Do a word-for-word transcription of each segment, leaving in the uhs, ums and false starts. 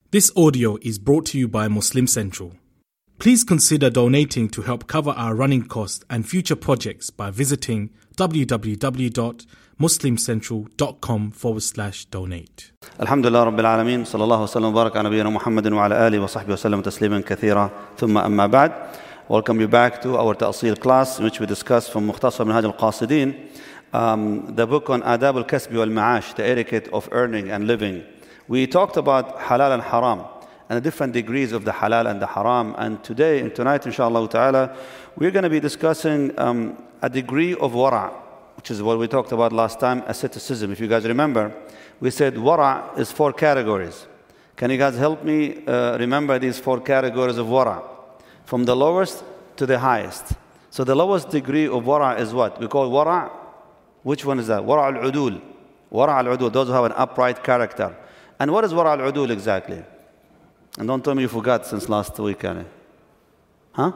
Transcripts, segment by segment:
This audio is brought to you by Muslim Central. Please consider donating to help cover our running costs and future projects by visiting www.muslimcentral.com forward slash donate. Alhamdulillah Rabbil Alameen, sallallahu wasallam wa baraka ala nabiyyina Muhammadin wa ala alihi wa sahbihi wa sallam tasliman kathira, thumma amma ba'd. Welcome you back to our Ta'asil class, in which we discuss from Mukhtasar Minhaj al-Qasidin, um, the book on Adab al-Kasbi wal-Ma'ash, the etiquette of earning and living. We talked about halal and haram and the different degrees of the halal and the haram. And today and tonight, inshallah ta'ala, we're going to be discussing um, a degree of wara', which is what we talked about last time, asceticism. If you guys remember, we said wara' is four categories. Can you guys help me uh, remember these four categories of wara'? From the lowest to the highest. So the lowest degree of wara' is what? We call wara'. Which one is that? Wara' al-udul. Wara' al-udul, those who have an upright character. And what is wara' al-udul exactly? And don't tell me you forgot since last week. Huh?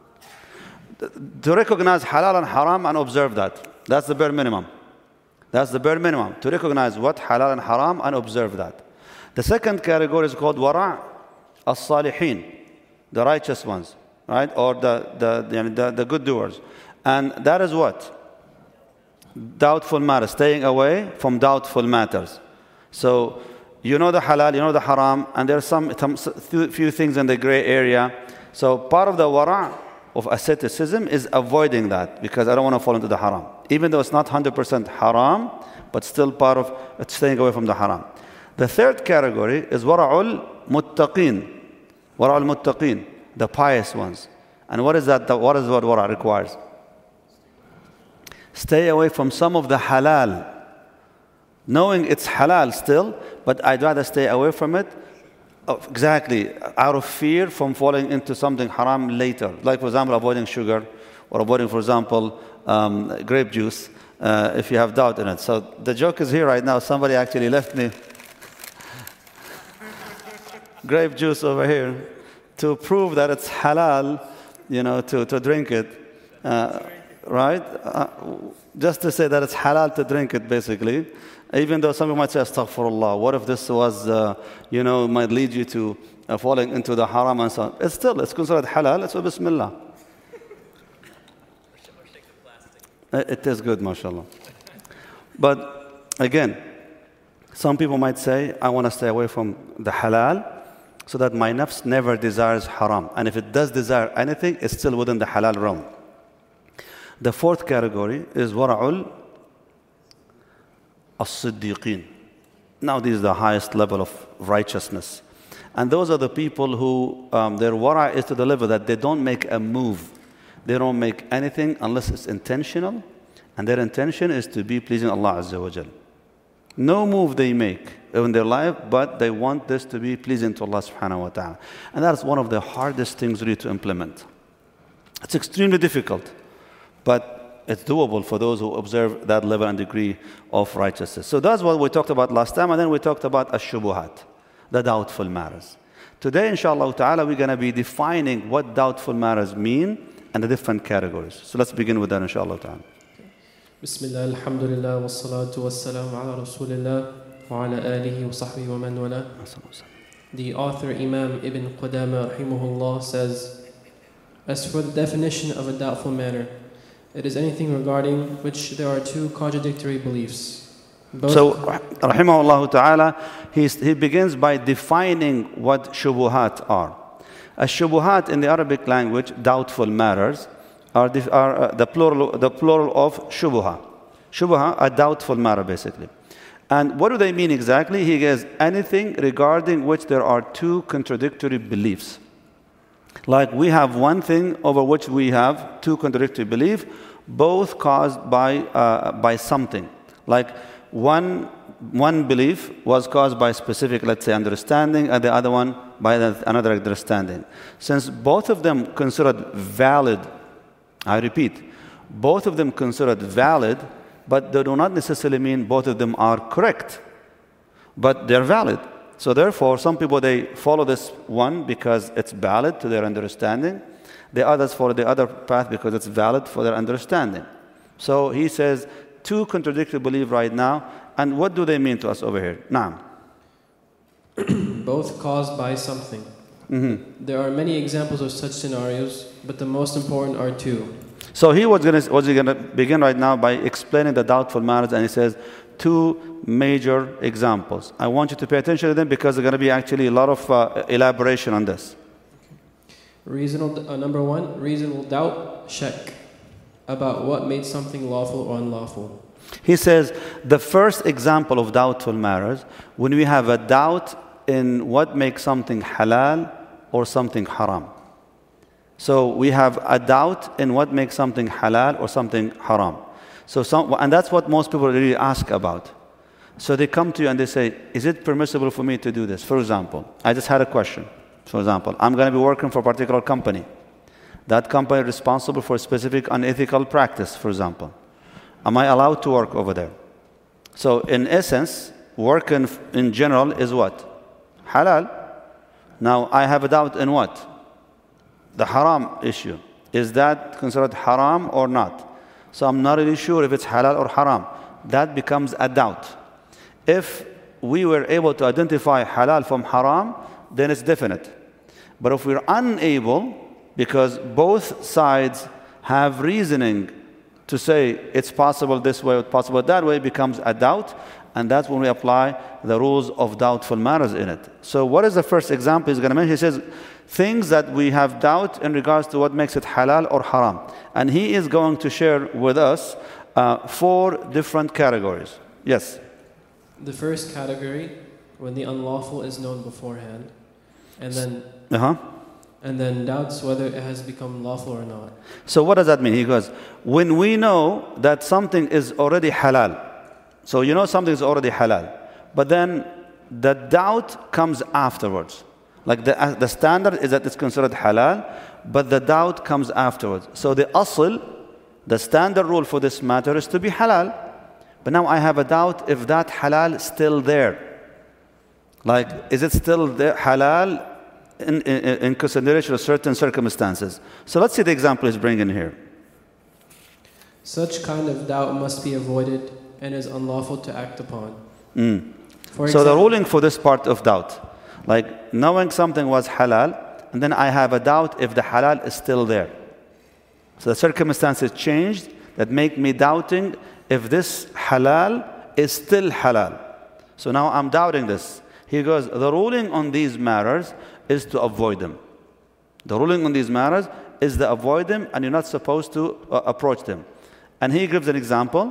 To recognize halal and haram and observe that. That's the bare minimum. That's the bare minimum. To recognize what halal and haram and observe that. The second category is called wara' al-salihin, the righteous ones, right? Or the, the, the, the good doers. And that is what? Doubtful matters, staying away from doubtful matters. So, you know the halal, you know the haram, and there are some, some few things in the gray area. So part of the wara' of asceticism is avoiding that, because I don't want to fall into the haram. Even though it's not one hundred percent haram, but still part of staying away from the haram. The third category is wara'ul muttaqin. Wara'ul muttaqin, the pious ones. And what is that? What is what wara' requires? Stay away from some of the halal. Knowing it's halal still, but I'd rather stay away from it, oh, exactly, out of fear from falling into something haram later. Like, for example, avoiding sugar, or avoiding, for example, um, grape juice, uh, if you have doubt in it. So the joke is here right now. Somebody actually left me grape juice over here to prove that it's halal, you know, to, to drink it, uh, right? Uh, just to say that it's halal to drink it, basically. Even though some people might say, astaghfirullah, what if this was, uh, you know, might lead you to uh, falling into the haram and so on. It's still, it's considered halal, so bismillah. It is good, mashallah. But again, some people might say, I want to stay away from the halal so that my nafs never desires haram. And if it does desire anything, it's still within the halal realm. The fourth category is wara'ul as-siddiqeen. Now, this is the highest level of righteousness. And those are the people who, um, their wara' is to the level that they don't make a move. They don't make anything unless it's intentional. And their intention is to be pleasing Allah Azza wa Jal. No move they make in their life, but they want this to be pleasing to Allah subhanahu wa ta'ala. And that's one of the hardest things really to implement. It's extremely difficult, but it's doable for those who observe that level and degree of righteousness. So that's what we talked about last time, and then we talked about ash-shubuhat, the doubtful matters. Today, inshallah ta'ala, we're going to be defining what doubtful matters mean and the different categories. So let's begin with that, inshallah ta'ala. Bismillah, alhamdulillah, wa salatu wa salam ala rasulillah wa ala alihi wa sahbihi wa man wala. The author, Imam Ibn Qudama, rahimahullah, says, as for the definition of a doubtful matter, it is anything regarding which there are two contradictory beliefs. Both so, rahimahullah ta'ala, he begins by defining what shubuhat are. As shubuhat in the Arabic language, doubtful matters, are, the, are uh, the, plural, the plural of shubuha. Shubuha, a doubtful matter, basically. And what do they mean exactly? He says, anything regarding which there are two contradictory beliefs. Like we have one thing over which we have two contradictory beliefs, both caused by, uh, by something. Like one, one belief was caused by specific, let's say, understanding, and the other one by another understanding. Since both of them considered valid, I repeat, both of them considered valid, but they do not necessarily mean both of them are correct, but they're valid. So therefore, some people, they follow this one because it's valid to their understanding. The others follow the other path because it's valid for their understanding. So he says, two contradictory beliefs right now. And what do they mean to us over here? Naam. both caused by something. Mm-hmm. There are many examples of such scenarios, but the most important are two. So he was going to was going to begin right now by explaining the doubtful matters, and he says two major examples. I want you to pay attention to them because there's going to be actually a lot of uh, elaboration on this. Reasonable, uh, number one, reasonable doubt, shak, about what made something lawful or unlawful. He says the first example of doubtful matters, when we have a doubt in what makes something halal or something haram. So we have a doubt in what makes something halal or something haram. So some, and that's what most people really ask about. So they come to you and they say, is it permissible for me to do this? For example, I just had a question. For example, I'm going to be working for a particular company. That company is responsible for a specific unethical practice, for example. Am I allowed to work over there? So in essence, work in, in general is what? Halal. Now I have a doubt in what? The haram issue. Is that considered haram or not? So I'm not really sure if it's halal or haram. That becomes a doubt. If we were able to identify halal from haram, then it's definite. But if we're unable, because both sides have reasoning to say it's possible this way or possible that way, it becomes a doubt, and that's when we apply the rules of doubtful matters in it. So what is the first example he's going to mention? He says things that we have doubt in regards to what makes it halal or haram. And he is going to share with us uh, four different categories. Yes? The first category, when the unlawful is known beforehand, and then Uh-huh. and then doubts whether it has become lawful or not. So what does that mean? He goes, when we know that something is already halal, so you know something is already halal, but then the doubt comes afterwards. Like the, uh, the standard is that it's considered halal, but the doubt comes afterwards. So the asl, the standard rule for this matter is to be halal. But now I have a doubt if that halal is still there. Like, is it still there, halal in, in, in consideration of certain circumstances? So let's see the example he's bringing here. Such kind of doubt must be avoided and is unlawful to act upon. Mm. For So the example, ruling for this part of doubt, like knowing something was halal, and then I have a doubt if the halal is still there. So the circumstances changed that make me doubting if this halal is still halal. So now I'm doubting this. He goes, the ruling on these matters is to avoid them. The ruling on these matters is to avoid them, and you're not supposed to uh, approach them. And he gives an example.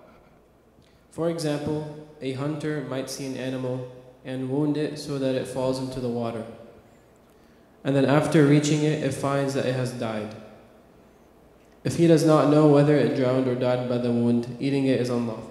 For example, a hunter might see an animal and wound it so that it falls into the water. And then after reaching it, it finds that it has died. If he does not know whether it drowned or died by the wound, eating it is unlawful.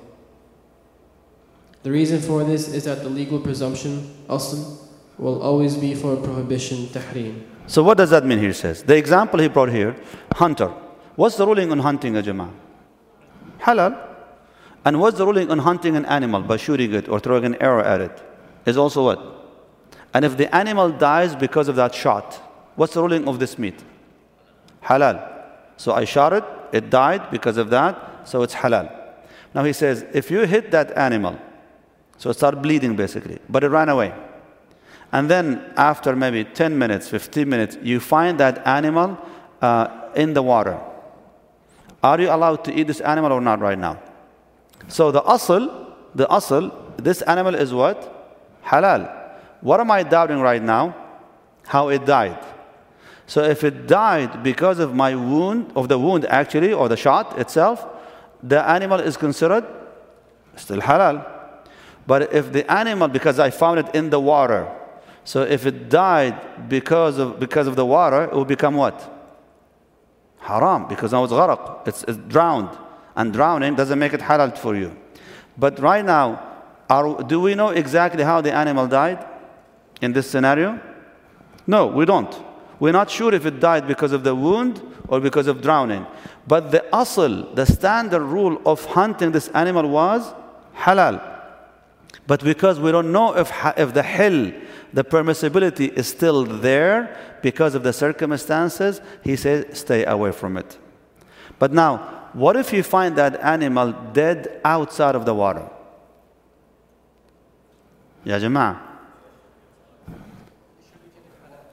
The reason for this is that the legal presumption, asl, will always be for prohibition, tahrim. So what does that mean, he says? The example he brought here, hunter. What's the ruling on hunting a jama'ah? Halal. And what's the ruling on hunting an animal by shooting it or throwing an arrow at it? Is also what? And if the animal dies because of that shot, what's the ruling of this meat? Halal. So I shot it, it died because of that, so it's halal. Now he says, if you hit that animal, so it started bleeding basically, but it ran away. And then after maybe ten minutes, fifteen minutes, you find that animal uh, in the water. Are you allowed to eat this animal or not right now? So the asl, the asl, this animal is what? Halal. What am I doubting right now? How it died. So if it died because of my wound, of the wound actually, or the shot itself, the animal is considered still halal. But if the animal, because I found it in the water, so if it died because of because of the water, it will become what? Haram, because now it's gharaq, it's, it's drowned. And drowning doesn't make it halal for you. But right now, are, do we know exactly how the animal died in this scenario? No, we don't. We're not sure if it died because of the wound or because of drowning. But the asl, the standard rule of hunting this animal was halal. But because we don't know if, if the hill, the permissibility is still there because of the circumstances, he says, stay away from it. But now, what if you find that animal dead outside of the water? Ya Jama'ah.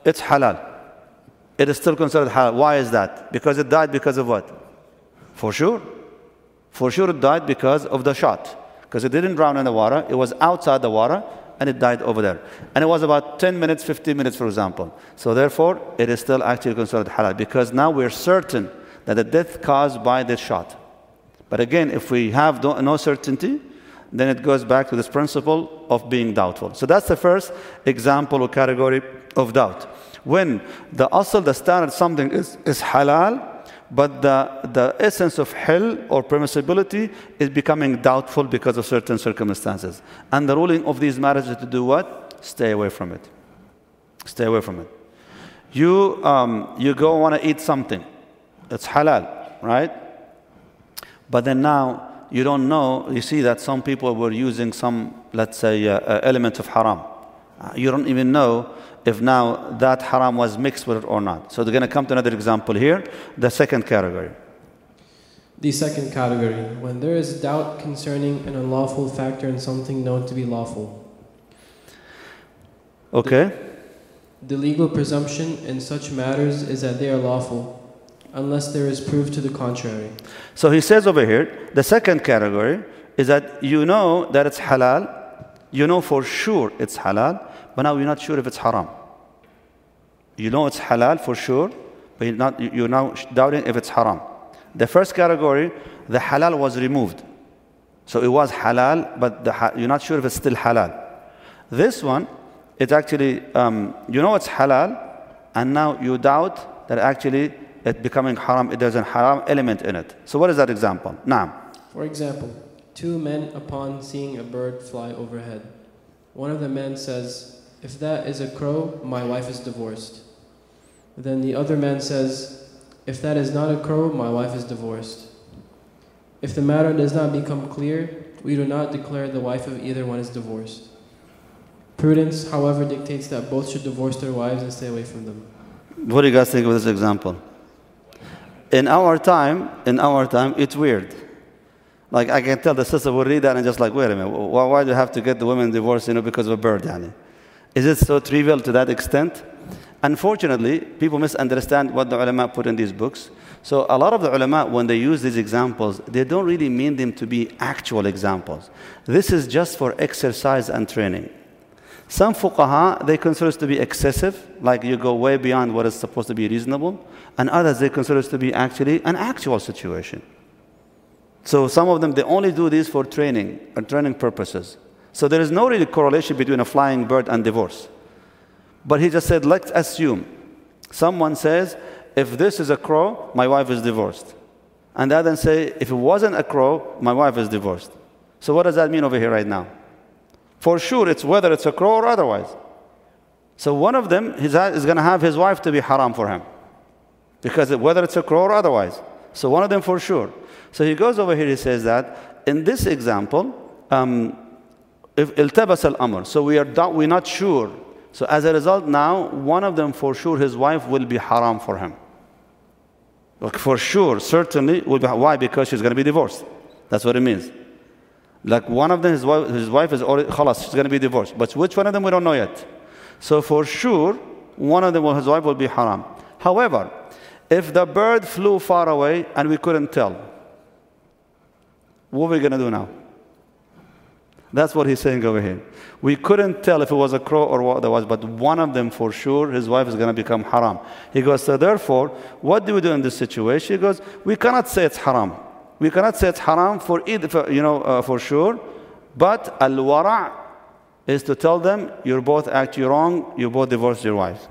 it's halal. It is still considered halal. Why is that? Because it died because of what? For sure. For sure it died because of the shot. Because it didn't drown in the water. It was outside the water and it died over there. And it was about ten minutes, fifteen minutes, for example. So therefore, it is still actually considered halal. Because now we're certain that the death caused by this shot. But again, if we have no certainty, then it goes back to this principle of being doubtful. So that's the first example or category of doubt. When the asl, the standard something is, is halal, but the, the essence of hil or permissibility is becoming doubtful because of certain circumstances. And the ruling of these matters is to do what? Stay away from it. Stay away from it. You, um, you go want to eat something. It's halal, right? But then now, you don't know, you see that some people were using some, let's say, uh, uh, element of haram. Uh, you don't even know if now that haram was mixed with it or not. So they're going to come to another example here, the second category. The second category, when there is doubt concerning an unlawful factor in something known to be lawful. Okay. The, the legal presumption in such matters is that they are lawful, unless there is proof to the contrary. So he says over here, the second category is that you know that it's halal, you know for sure it's halal, but now you're not sure if it's haram. You know it's halal for sure, but you're, not, you're now doubting if it's haram. The first category, the halal was removed. So it was halal, but the, you're not sure if it's still halal. This one, it's actually, um, you know it's halal, and now you doubt that actually it becoming haram, there's a haram element in it. So what is that example? Naam. For example, two men upon seeing a bird fly overhead. One of the men says, if that is a crow, my wife is divorced. Then the other man says, if that is not a crow, my wife is divorced. If the matter does not become clear, we do not declare the wife of either one is divorced. Prudence, however, dictates that both should divorce their wives and stay away from them. What do you guys think of this example? In our time, in our time, it's weird. Like I can tell the sister will read that and just like, wait a minute, why, why do you have to get the women divorced, you know, because of a bird, yani? Is it so trivial to that extent? Unfortunately, people misunderstand what the ulama put in these books. So a lot of the ulama, when they use these examples, they don't really mean them to be actual examples. This is just for exercise and training. Some fuqaha, they consider it to be excessive, like you go way beyond what is supposed to be reasonable, and others, they consider it to be actually an actual situation. So some of them, they only do this for training or training purposes. So there is no really correlation between a flying bird and divorce. But he just said, let's assume. Someone says, if this is a crow, my wife is divorced. And the other say, if it wasn't a crow, my wife is divorced. So what does that mean over here right now? For sure, it's whether it's a crow or otherwise. So one of them is going to have his wife to be haram for him. Because whether it's a crow or otherwise. So one of them for sure. So he goes over here, he says that, in this example, um, if iltabas al-amr, so we are not, we're not sure. So as a result now, one of them for sure, his wife will be haram for him. Like for sure, certainly, will be, why? Because she's going to be divorced. That's what it means. Like one of them, his wife, his wife is already, khalas, she's going to be divorced. But which one of them, we don't know yet. So for sure, one of them, his wife will be haram. However, if the bird flew far away and we couldn't tell, what are we going to do now? That's what he's saying over here. We couldn't tell if it was a crow or what there was, but one of them for sure, his wife is going to become haram. He goes, so therefore, what do we do in this situation? He goes, we cannot say it's haram. We cannot say it's haram for either, for, you know, uh, for sure. But al-wara' is to tell them, you're both actually wrong, you both divorced your wives.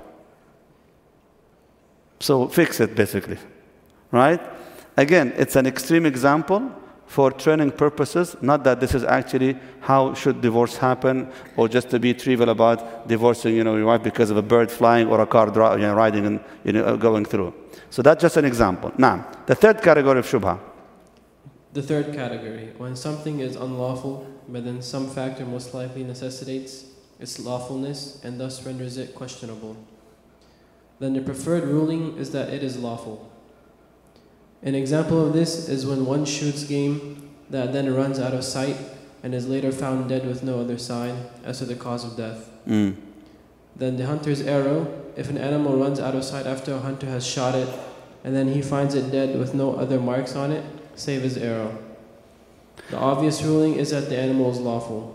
So fix it, basically. Right? Again, it's an extreme example for training purposes, not that this is actually how should divorce happen, or just to be trivial about divorcing, you know, your wife because of a bird flying or a car dri- you know, riding and you know, going through. So that's just an example. Now, the third category of shubha. The third category, when something is unlawful, but then some factor most likely necessitates its lawfulness and thus renders it questionable. Then the preferred ruling is that it is lawful. An example of this is when one shoots game that then runs out of sight and is later found dead with no other sign as to the cause of death. Mm. then the hunter's arrow, if an animal runs out of sight after a hunter has shot it, and then he finds it dead with no other marks on it, save his arrow. The obvious ruling is that the animal is lawful.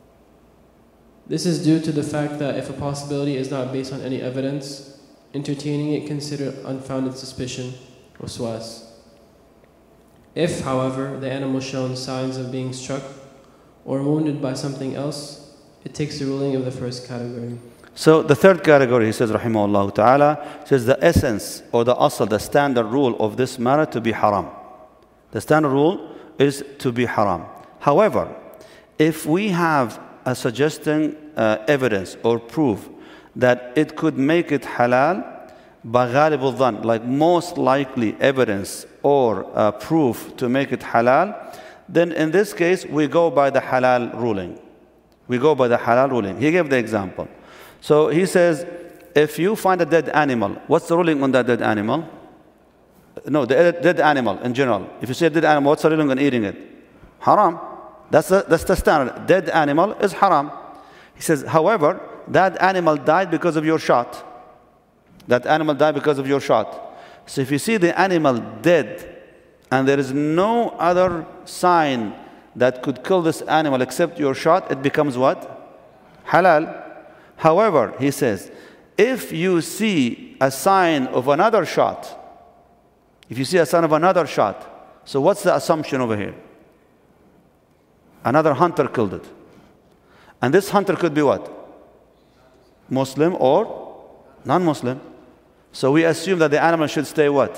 This is due to the fact that if a possibility is not based on any evidence, entertaining it considered unfounded suspicion, waswas. If, however, the animal shows signs of being struck or wounded by something else, it takes the ruling of the first category. So the third category, he says, rahimahullah ta'ala, says the essence or the asl, the standard rule of this matter to be haram. The standard rule is to be haram. However, if we have a suggesting uh, evidence or proof that it could make it halal, by ghalib al-dhan, like most likely evidence or uh, proof to make it halal, then in this case we go by the halal ruling. We go by the halal ruling. He gave the example. So he says, if you find a dead animal, what's the ruling on that dead animal? No, the dead animal in general. If you say dead animal, what's the ruling on eating it? Haram. That's the, that's the standard. Dead animal is haram. He says, however, that animal died because of your shot. That animal died because of your shot. So if you see the animal dead and there is no other sign that could kill this animal except your shot, it becomes what? Halal. However, he says, if you see a sign of another shot, if you see a sign of another shot, so what's the assumption over here? Another hunter killed it. And this hunter could be what? Muslim or non-Muslim. So we assume that the animal should stay what?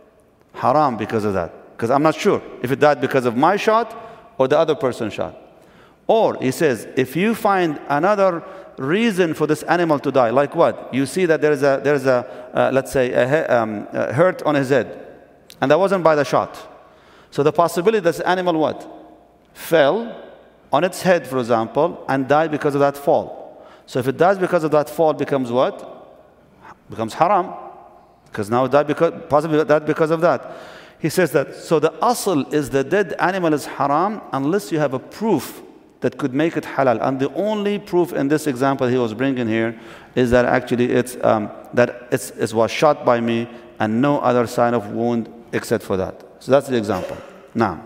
Haram because of that. Because I'm not sure if it died because of my shot or the other person's shot. Or, he says, if you find another reason for this animal to die, like what? You see that there is a, there is a uh, let's say, a, um, a hurt on his head. And that wasn't by the shot. So the possibility that this animal what? Fell on its head, for example, and died because of that fall. So if it dies because of that fall, becomes what? Becomes haram. Because now it died because, possibly died because of that. He says that, so the asl is the dead animal is haram unless you have a proof that could make it halal. And the only proof in this example he was bringing here is that actually it's, um, that it's, it was shot by me and no other sign of wound except for that. So that's the example. Now,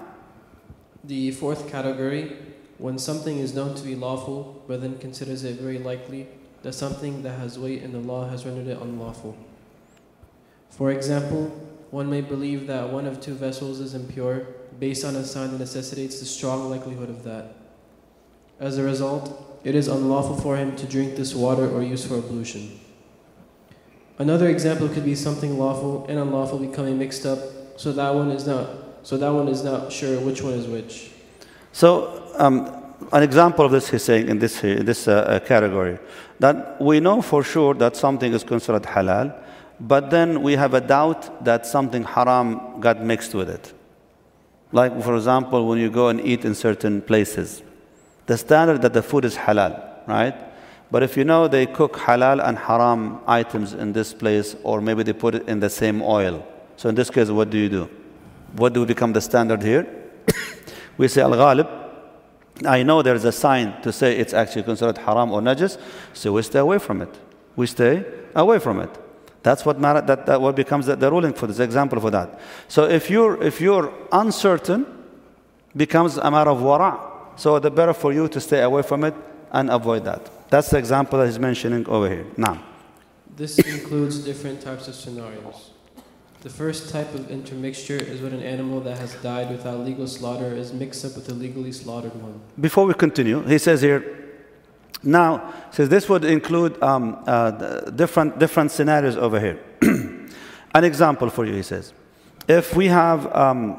the fourth category, when something is known to be lawful, but then considers it very likely that something that has weight in the law has rendered it unlawful. For example, one may believe that one of two vessels is impure based on a sign that necessitates the strong likelihood of that. As a result, it is unlawful for him to drink this water or use for ablution. Another example could be something lawful and unlawful becoming mixed up, so that one is not so that one is not sure which one is which. So um, an example of this he's saying in this in this uh, category, that we know for sure that something is considered halal, but then we have a doubt that something haram got mixed with it. Like, for example, when you go and eat in certain places, the standard that the food is halal, right? But if you know they cook halal and haram items in this place, or maybe they put it in the same oil. So in this case, what do you do? What do become the standard here? We say al-ghalib. I know there's a sign to say it's actually considered haram or najis, so we stay away from it. We stay away from it. That's what matter, that, that what becomes the, the ruling for this example for that. So if you're if you're uncertain, becomes a matter of wara'. So the better for you to stay away from it and avoid that. That's the example that he's mentioning over here. Now, this includes different types of scenarios. The first type of intermixture is when an animal that has died without legal slaughter is mixed up with a legally slaughtered one. Before we continue, he says here, now, says this would include um, uh, different, different scenarios over here. An example for you, he says. If we have um,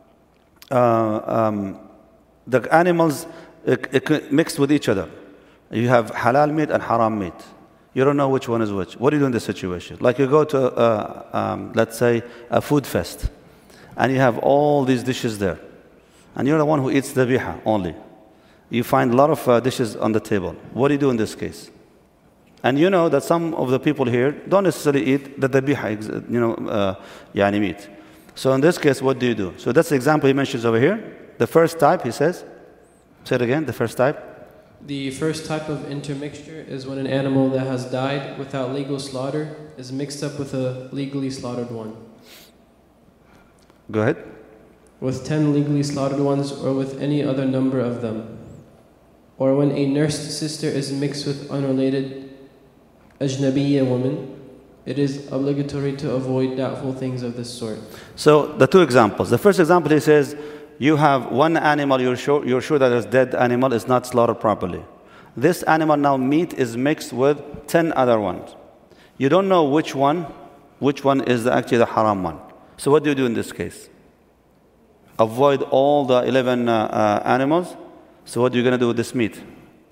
uh, um, the animals uh, mixed with each other, you have halal meat and haram meat. You don't know which one is which. What do you do in this situation? Like you go to, uh, um, let's say, a food fest, and you have all these dishes there, and you're the one who eats the biha only. You find a lot of uh, dishes on the table. What do you do in this case? And you know that some of the people here don't necessarily eat the dhabiha, you know, uh, yani meat. So in this case, what do you do? So that's the example he mentions over here. The first type, he says, say it again, the first type. The first type of intermixture is when an animal that has died without legal slaughter is mixed up with a legally slaughtered one. Go ahead. With ten legally slaughtered ones or with any other number of them. Or when a nursed sister is mixed with unrelated ajnabiyya woman, it is obligatory to avoid doubtful things of this sort. So the two examples. The first example, he says, you have one animal, you're sure, you're sure that this dead animal is not slaughtered properly. This animal now, meat is mixed with ten other ones. You don't know which one, which one is the, actually the haram one. So what do you do in this case? Avoid all the eleven uh, uh, animals. So what are you going to do with this meat?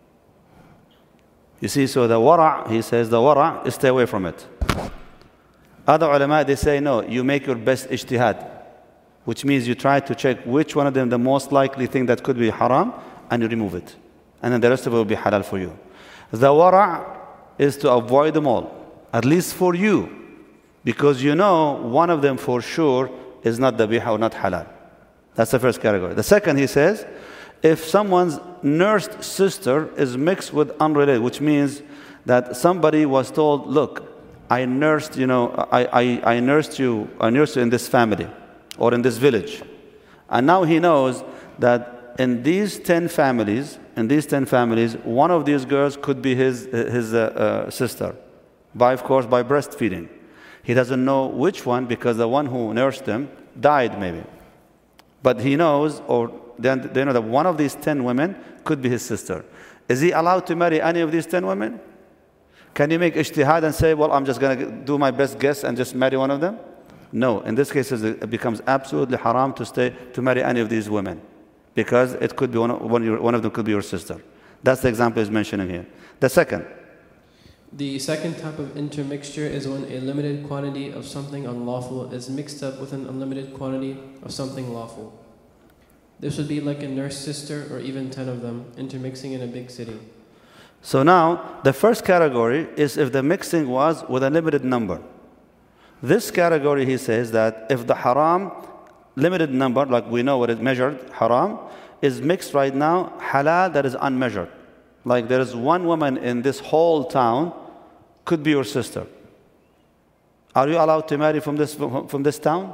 You see, so the wara', he says, the wara', is stay away from it. Other ulama, they say, no, you make your best ijtihad, which means you try to check which one of them the most likely thing that could be haram, and you remove it. And then the rest of it will be halal for you. The wara' is to avoid them all, at least for you, because you know one of them for sure is not dabiha or not halal. That's the first category. The second, he says, if someone's nursed sister is mixed with unrelated, which means that somebody was told, look, I nursed, you know, I, I, I nursed you, I nursed you in this family or in this village. And now he knows that in these ten families, in these ten families, one of these girls could be his, his uh, uh, sister, by, of course, by breastfeeding. He doesn't know which one because the one who nursed him died maybe. But he knows, or then they know that one of these ten women could be his sister. Is he allowed to marry any of these ten women? Can you make ijtihad and say, well, I'm just going to do my best guess and just marry one of them? No. In this case, it becomes absolutely haram to stay to marry any of these women, because it could be one of, one, one of them could be your sister. That's the example he's mentioning here. The second. The second type of intermixture is when a limited quantity of something unlawful is mixed up with an unlimited quantity of something lawful. This would be like a nursed sister or even ten of them intermixing in a big city. So now, the first category is if the mixing was with a limited number. This category, he says that if the haram, limited number, like we know what is measured, haram, is mixed right now, halal that is unmeasured. Like there is one woman in this whole town, could be your sister. Are you allowed to marry from this, from this town?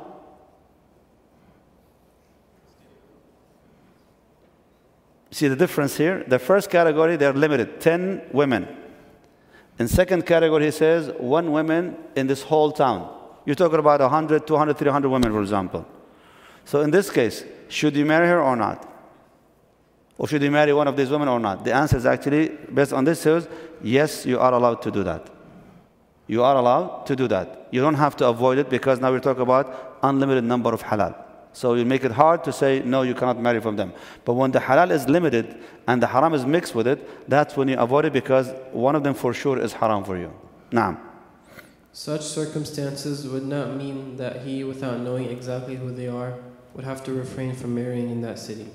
See the difference here? The first category, they're limited, ten women. In second category, he says, one woman in this whole town. You're talking about one hundred, two hundred, three hundred women, for example. So in this case, should you marry her or not? Or should you marry one of these women or not? The answer is actually, based on this, is yes, you are allowed to do that. You are allowed to do that. You don't have to avoid it, because now we're talking about unlimited number of halal. So you make it hard to say, no, you cannot marry from them. But when the halal is limited and the haram is mixed with it, that's when you avoid it, because one of them for sure is haram for you. Naam. Such circumstances would not mean that he, without knowing exactly who they are, would have to refrain from marrying in that city.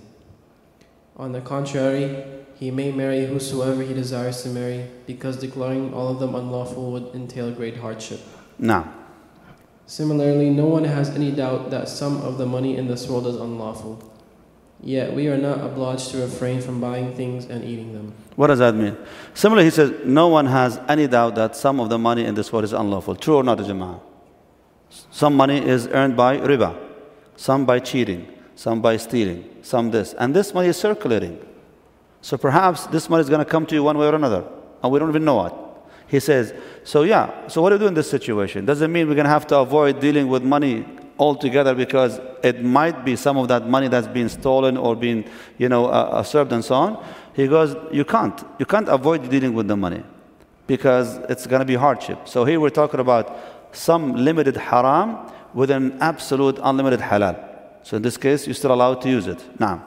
On the contrary, he may marry whosoever he desires to marry, because declaring all of them unlawful would entail great hardship. Naam. Similarly, no one has any doubt that some of the money in this world is unlawful. Yet we are not obliged to refrain from buying things and eating them. What does that mean? Similarly, he says, no one has any doubt that some of the money in this world is unlawful. True or not, Jama'ah? Some money is earned by riba, some by cheating, some by stealing, some this. And this money is circulating. So perhaps this money is going to come to you one way or another, and we don't even know it. He says, so yeah, so what do you do in this situation? Doesn't mean we're going to have to avoid dealing with money altogether, because it might be some of that money that's been stolen or been, you know, uh, served and so on. He goes, you can't. You can't avoid dealing with the money, because it's going to be hardship. So here we're talking about some limited haram with an absolute unlimited halal. So in this case, you're still allowed to use it. Now,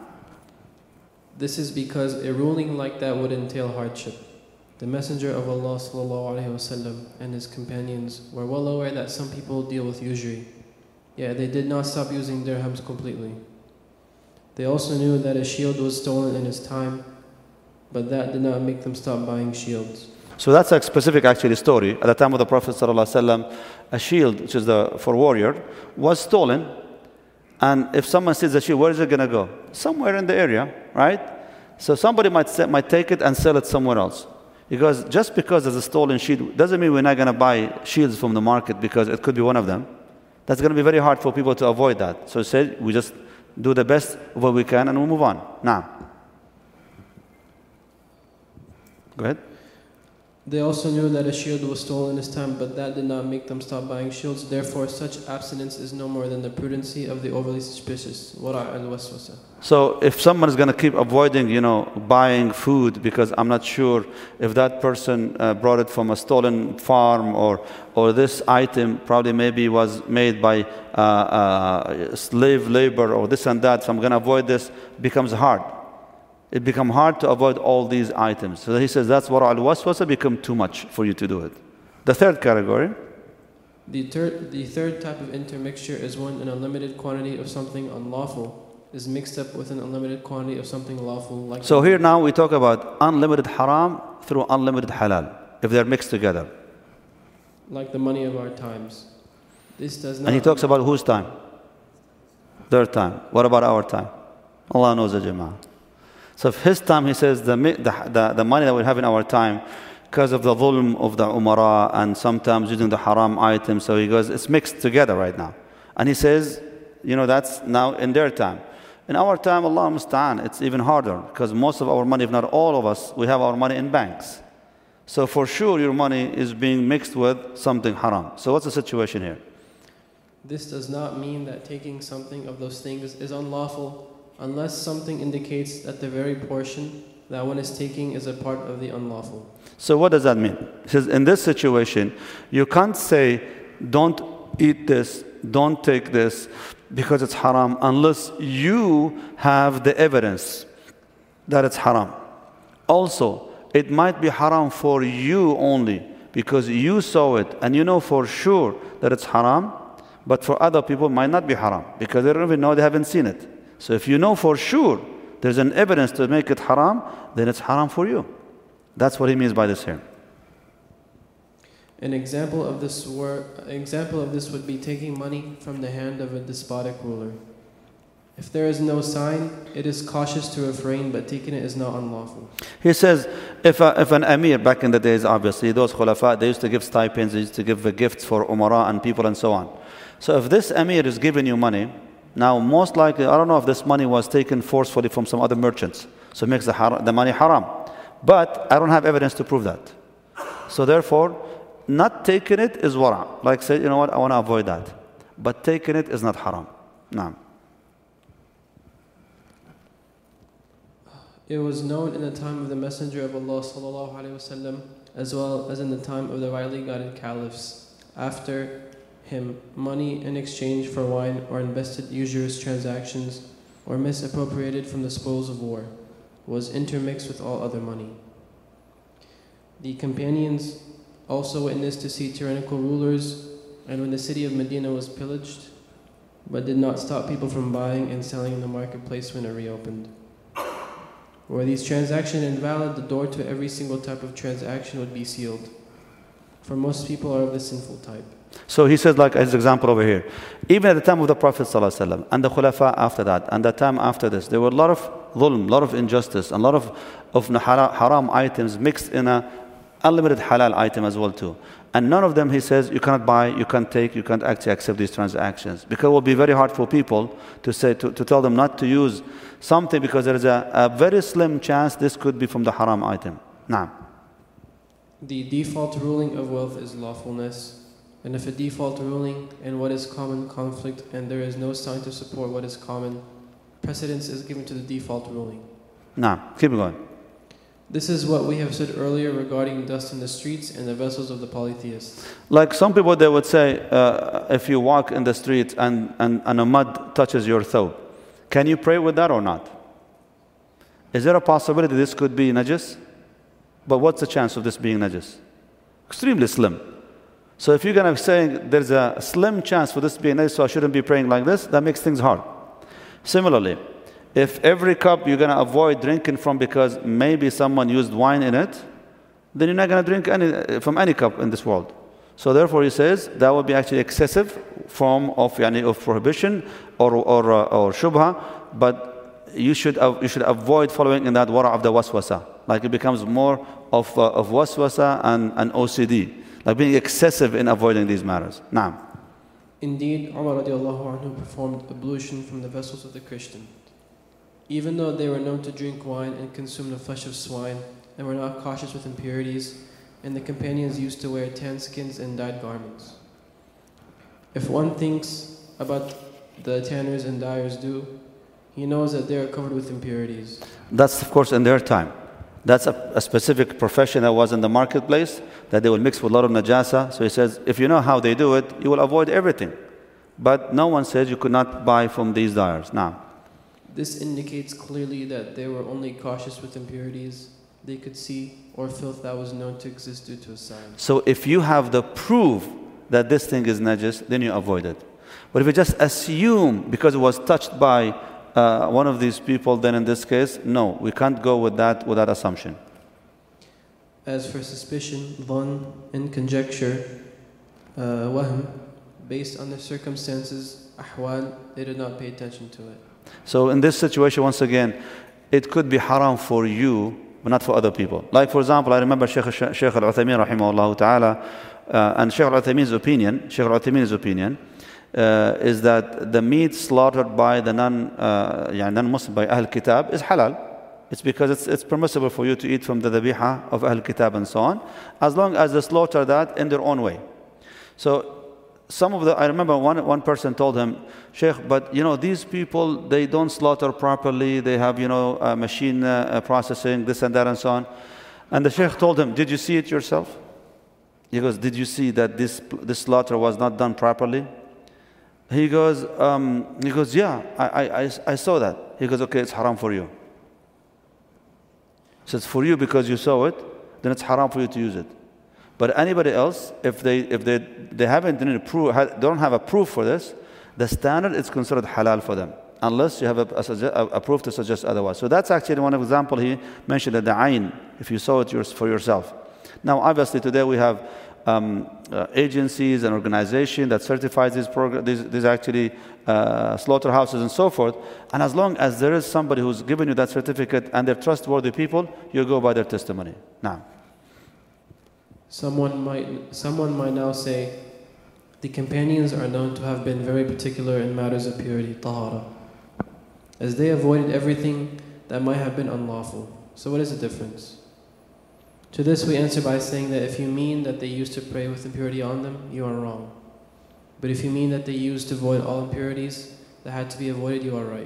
this is because a ruling like that would entail hardship. The Messenger of Allah sallallahu alaihi wasallam and his companions were well aware that some people deal with usury, yet they did not stop using dirhams completely. They also knew that a shield was stolen in his time, but that did not make them stop buying shields. So that's a specific actually story. At the time of the Prophet sallallahu alaihi wasallam, a shield, which is the for warrior, was stolen. And if someone sees the shield, where is it going to go? Somewhere in the area, right? So somebody might, se- might take it and sell it somewhere else. Because just because there's a stolen shield doesn't mean we're not going to buy shields from the market because it could be one of them. That's going to be very hard for people to avoid that. So he said, we just do the best of what we can and we'll move on. Now, go ahead. They also knew that a shield was stolen this time, but that did not make them stop buying shields. Therefore, such abstinence is no more than the prudency of the overly suspicious. Wara' al-waswasa. So if someone is going to keep avoiding, you know, buying food because I'm not sure if that person uh, brought it from a stolen farm or or this item probably maybe was made by uh, uh, slave labor or this and that, so I'm going to avoid this, becomes hard. It becomes hard to avoid all these items. So he says that's wara' al-waswasa become too much for you to do it. The third category. The third, the third type of intermixture is when an unlimited quantity of something unlawful is mixed up with an unlimited quantity of something lawful. Like so here now we talk about unlimited haram through unlimited halal, if they're mixed together. Like the money of our times. This does not. And he talks about whose time? Their time. What about our time? Allah knows the jama'ah. So if his time, he says, the, the, the, the money that we have in our time, because of the dhulm of the umara and sometimes using the haram items, so he goes, it's mixed together right now. And he says, you know, that's now in their time. In our time, Allah musta'an, it's even harder because most of our money, if not all of us, we have our money in banks. So for sure your money is being mixed with something haram. So what's the situation here? This does not mean that taking something of those things is unlawful unless something indicates that the very portion that one is taking is a part of the unlawful. So what does that mean? He says in this situation, you can't say, don't eat this, don't take this, because it's haram, unless you have the evidence that it's haram. Also, it might be haram for you only, because you saw it, and you know for sure that it's haram, but for other people it might not be haram, because they don't even know, they haven't seen it. So if you know for sure there's an evidence to make it haram, then it's haram for you. That's what he means by this here. An example of this wor- example of this would be taking money from the hand of a despotic ruler. If there is no sign, it is cautious to refrain, but taking it is not unlawful. He says, if, a, if an emir, back in the days, obviously, those khulafa, they used to give stipends, they used to give gifts for umara and people and so on. So if this emir is giving you money, now most likely, I don't know if this money was taken forcefully from some other merchants, so it makes the, har- the money haram. But I don't have evidence to prove that. So therefore, not taking it is wara. Like say, you know what, I want to avoid that. But taking it is not haram. No. It was known in the time of the Messenger of Allah sallallahu alaihi wasallam, as well as in the time of the rightly guided caliphs. After him, money in exchange for wine or invested usurious transactions or misappropriated from the spoils of war was intermixed with all other money. The companions also witnessed to see tyrannical rulers, and when the city of Medina was pillaged, but did not stop people from buying and selling in the marketplace when it reopened. Were these transactions invalid, the door to every single type of transaction would be sealed, for most people are of the sinful type. So he says, like his example over here, even at the time of the Prophet ﷺ and the Khulafa after that, and the time after this, there were a lot of dhulm, a lot of injustice, and a lot of, of haram items mixed in a unlimited halal item as well too. And none of them, he says, you cannot buy, you can't take, you can't actually accept these transactions. Because it will be very hard for people to say, to, to tell them not to use something because there is a, a very slim chance this could be from the haram item. Now. The default ruling of wealth is lawfulness. And if a default ruling in what is common conflict and there is no sign to support what is common, precedence is given to the default ruling. Now, keep going. This is what we have said earlier regarding dust in the streets and the vessels of the polytheists. Like some people, they would say, uh, if you walk in the street and, and, and a mud touches your thawb, can you pray with that or not? Is there a possibility this could be najis? But what's the chance of this being najis? Extremely slim. So if you're going to say there's a slim chance for this to be najis, so I shouldn't be praying like this, that makes things hard. Similarly, if every cup you're going to avoid drinking from because maybe someone used wine in it, then you're not going to drink any, from any cup in this world. So therefore he says that would be actually excessive form of, yani, of prohibition or, or, uh, or shubha, but you should uh, you should avoid following in that wara of the waswasa. Like it becomes more of uh, of waswasa and, and O C D, like being excessive in avoiding these matters. Naam. Indeed, Umar radiallahu anhu performed ablution from the vessels of the Christian. Even though they were known to drink wine and consume the flesh of swine, and were not cautious with impurities, and the companions used to wear tan skins and dyed garments. If one thinks about the tanners and dyers do, he knows that they are covered with impurities. That's of course in their time. That's a, a specific profession that was in the marketplace, that they will mix with a lot of najasa. So he says, if you know how they do it, you will avoid everything. But no one says you could not buy from these dyers. Now, this indicates clearly that they were only cautious with impurities they could see or filth that was known to exist due to a sign. So if you have the proof that this thing is najis, then you avoid it. But if you just assume because it was touched by uh, one of these people, then in this case, no, we can't go with that with that assumption. As for suspicion, dhann, and conjecture, uh, wahm, based on the circumstances, ahwal, they did not pay attention to it. So in this situation, once again, it could be haram for you, but not for other people. Like for example, I remember Shaykh, Shaykh al-Uthaymeen rahimahullah ta'ala, uh, and Shaykh al-Uthaymeen's opinion, Shaykh al-Uthaymeen's opinion, uh, is that the meat slaughtered by the non, uh, yeah, non-Muslim, by Ahl Kitab, is halal. It's because it's, it's permissible for you to eat from the dhabiha of Ahl Kitab and so on, as long as they slaughter that in their own way. So some of the, I remember one, one person told him, Sheikh, but you know, these people, they don't slaughter properly, they have, you know, uh, machine uh, processing, this and that and so on. And the Sheikh told him, did you see it yourself? He goes, did you see that this, this slaughter was not done properly? He goes, um, he goes, yeah, I, I, I saw that. He goes, okay, it's haram for you. He says, for you because you saw it, then it's haram for you to use it. But anybody else, if they if they they haven't done a proof, don't have a proof for this, the standard is considered halal for them, unless you have a, a, a proof to suggest otherwise. So that's actually one example he mentioned at the ayn, if you saw it yours for yourself. Now, obviously, today we have um, uh, agencies and organizations that certifies these programs, these, these actually uh, slaughterhouses and so forth. And as long as there is somebody who's given you that certificate and they're trustworthy people, you go by their testimony. Now. Someone might, someone might now say, the companions are known to have been very particular in matters of purity, tahara, as they avoided everything that might have been unlawful. So what is the difference? To this we answer by saying that if you mean that they used to pray with impurity on them, you are wrong. But if you mean that they used to avoid all impurities that had to be avoided, you are right.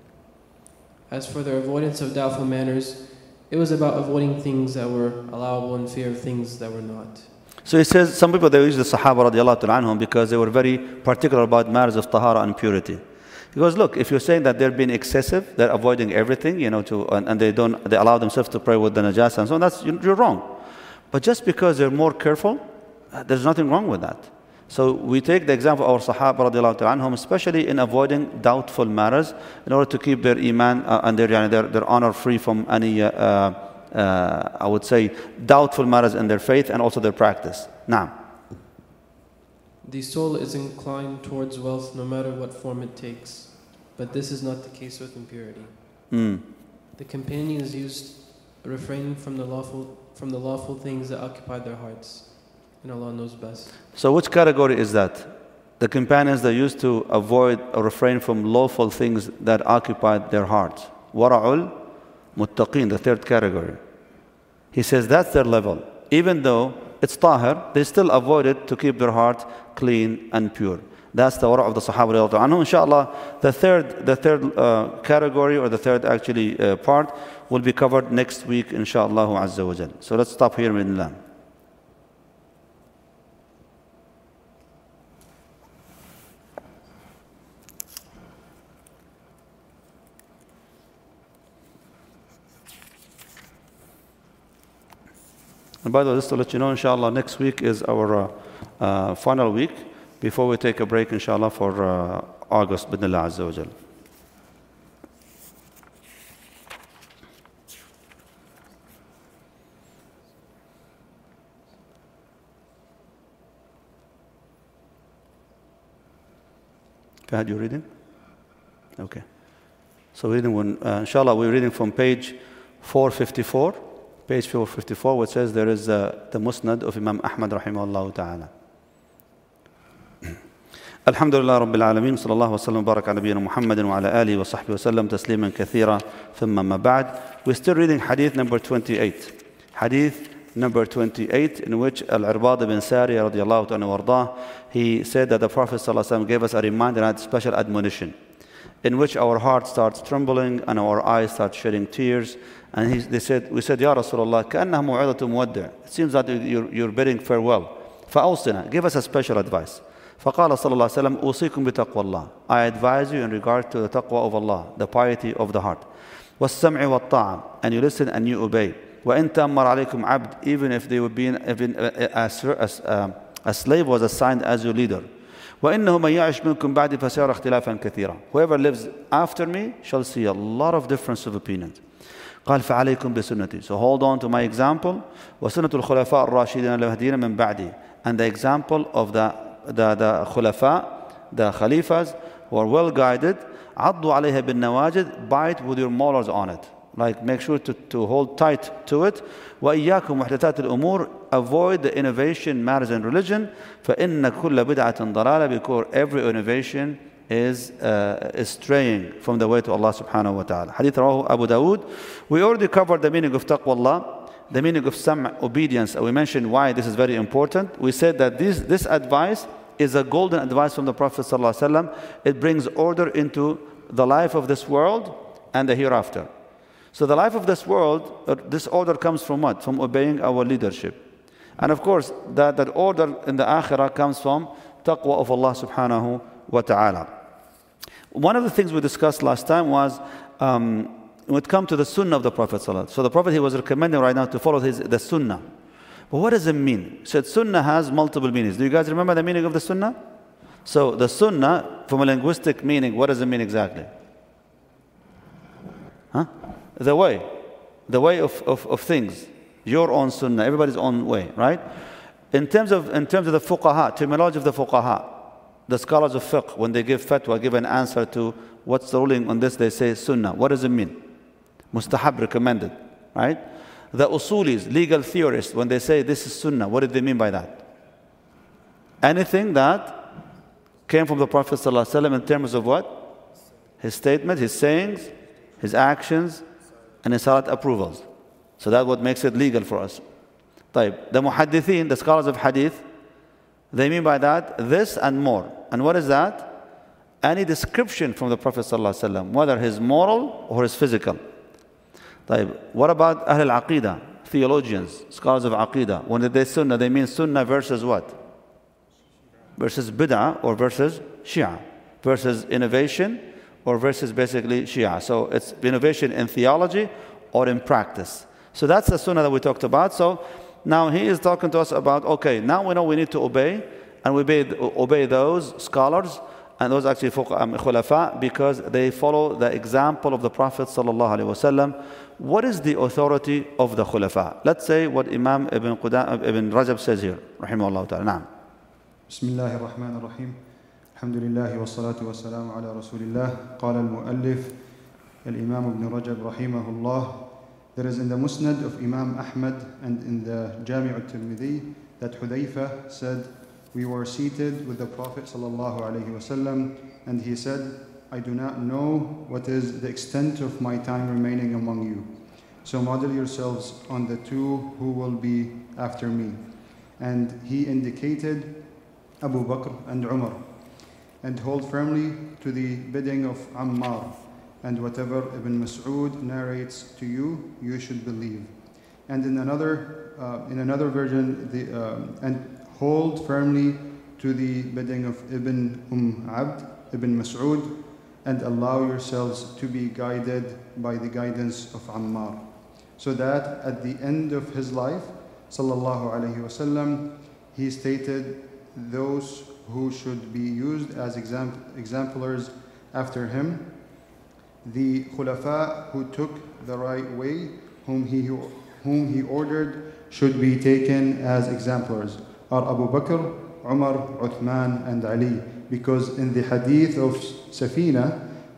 As for their avoidance of doubtful manners, it was about avoiding things that were allowable in fear of things that were not. So he says, some people, they use the Sahaba radiallahu anhum because they were very particular about matters of tahara and purity. He goes, look, if you're saying that they're being excessive, they're avoiding everything, you know, to, and, and they don't, they allow themselves to pray with the najasa and so on, that's, you're wrong. But just because they're more careful, there's nothing wrong with that. So we take the example of our Sahaba radiallahu anhum, especially in avoiding doubtful matters, in order to keep their iman uh, and their, their, their honor free from any, uh, uh, I would say, doubtful matters in their faith and also their practice. Now, the soul is inclined towards wealth no matter what form it takes, but this is not the case with impurity. Mm. The companions used refraining from the lawful from the lawful things that occupied their hearts, and Allah knows best. So which category is that? The companions that used to avoid or refrain from lawful things that occupied their hearts. Wara'ul muttaqin, the third category. He says that's their level. Even though it's tahir, they still avoid it to keep their heart clean and pure. That's the wara' of the Sahaba radiallahu anhu. Inshallah, the third, the third uh, category, or the third actually uh, part, will be covered next week, inshallah azza wa jal. So let's stop here, bismillah. And by the way, just to let you know, inshallah, next week is our uh, uh, final week before we take a break, inshallah, for uh, August, bidnillah azza wa jal. Fahad, you reading? Okay. So we're reading, when, uh, inshallah, we're reading from page four fifty-four, page four fifty-four, which says there is uh, the Musnad of Imam Ahmad rahimahullah ta'ala. الحمد لله رب العالمين صلى الله وسلم وبارك على نبينا محمد وعلى آله وصحبه وسلم تسليما كثيرا ثم ما بعد. We're still reading hadith number twenty-eight. Hadith number twenty-eight, in which Al-Irbad ibn Sariya radiallahu anhu wardah, he said that the Prophet sallallahu alaihi wasallam gave us a reminder and a special admonition, in which our heart starts trembling and our eyes start shedding tears. And he, they said, we said, Ya Rasulullah, كأنها موعظة مودع. It seems that you're, you're bidding farewell. فأوصنا, give us a special advice. فقال صلى الله عليه وسلم أوصيكم بتقوى الله. I advise you in regard to the taqwa of Allah, the piety of the heart. والسمع والطاعة, and you listen and you obey. وإن تأمر عليكم عبد, even if they would be in, even a, a, a, a slave was assigned as your leader. وإنه من يعش منكم بعدي فسيرى اختلافا كثيرا. Whoever lives after me shall see a lot of difference of opinions. قال فعليكم بسنتي. So hold on to my example. وسنة الخلفاء الراشدين المهديين من بعدي. And the example of the the, the khulafa, the khalifas, who are well guided. عضوا عليها بالنواجذ, bite with your molars on it. Like, make sure to, to hold tight to it. وإياكم محدثات الأمور, avoid the innovation matters in religion. فإن كل بدعة ضلالة, because every innovation is uh, is straying from the way to Allah subhanahu wa ta'ala. Hadith rawahu Abu Dawood. We already covered the meaning of taqwa Allah, the meaning of sam' obedience. We mentioned why this is very important. We said that this this advice is a golden advice from the Prophet sallallahu alaihi wasallam. It brings order into the life of this world and the hereafter. So the life of this world, uh, this order comes from what? From obeying our leadership. And of course, that, that order in the akhirah comes from taqwa of Allah subhanahu wa ta'ala. One of the things we discussed last time was um, when it comes to the sunnah of the Prophet sallallahu alaihi wasallam. So the Prophet, he was recommending right now to follow his, the sunnah. But what does it mean? He said sunnah has multiple meanings. Do you guys remember the meaning of the sunnah? So the sunnah, from a linguistic meaning, what does it mean exactly? Huh? The way. The way of, of, of things. Your own sunnah, everybody's own way, right? In terms of in terms of the fuqaha, terminology of the fuqaha, the scholars of fiqh, when they give fatwa, give an answer to what's the ruling on this, they say sunnah. What does it mean? Mustahab, recommended, right? The usulis, legal theorists, when they say this is sunnah, what do they mean by that? Anything that came from the Prophet ﷺ in terms of what? His statement, his sayings, his actions, and his salat approvals. So that's what makes it legal for us. طيب. The muhaddithin, the scholars of hadith, they mean by that this and more. And what is that? Any description from the Prophet ﷺ, whether his moral or his physical. طيب. What about Ahl al-Aqidah, theologians, scholars of Aqidah? When they say sunnah, they mean sunnah versus what? Versus bid'ah or versus Shia. Versus innovation or versus basically Shia. So it's innovation in theology or in practice. So that's the sunnah that we talked about. So now he is talking to us about, okay, now we know we need to obey, and we obey, obey those scholars and those actually khulafa, because they follow the example of the Prophet sallallahu alaihi wasallam. What is the authority of the khulafa? Let's say what Imam Ibn Qudam, Ibn Rajab says here, rahimahullah ta'ala. Naam. Bismillahir Rahmanir Rahim. Alhamdulillah wa salatu wa salam ala Rasulillah. Qala al-muallif al-Imam Ibn Rajab rahimahullah. There is in the Musnad of Imam Ahmad and in the Jami' al-Tirmidhi that Hudayfa said, we were seated with the Prophet sallallahu alaihi wasallam, and he said, I do not know what is the extent of my time remaining among you. So model yourselves on the two who will be after me. And he indicated Abu Bakr and Umar. And hold firmly to the bidding of Ammar. And whatever Ibn Mas'ud narrates to you, you should believe. And in another, uh, in another version, the, uh, and hold firmly to the bidding of Ibn Umm Abd, Ibn Mas'ud, and allow yourselves to be guided by the guidance of Ammar. So that at the end of his life, sallallahu alaihi wasallam, he stated those who should be used as example, exemplars after him, the khulafa who took the right way, whom he, whom he ordered should be taken as exemplars, are Abu Bakr, Umar, Uthman, and Ali. Because in the hadith of Safina,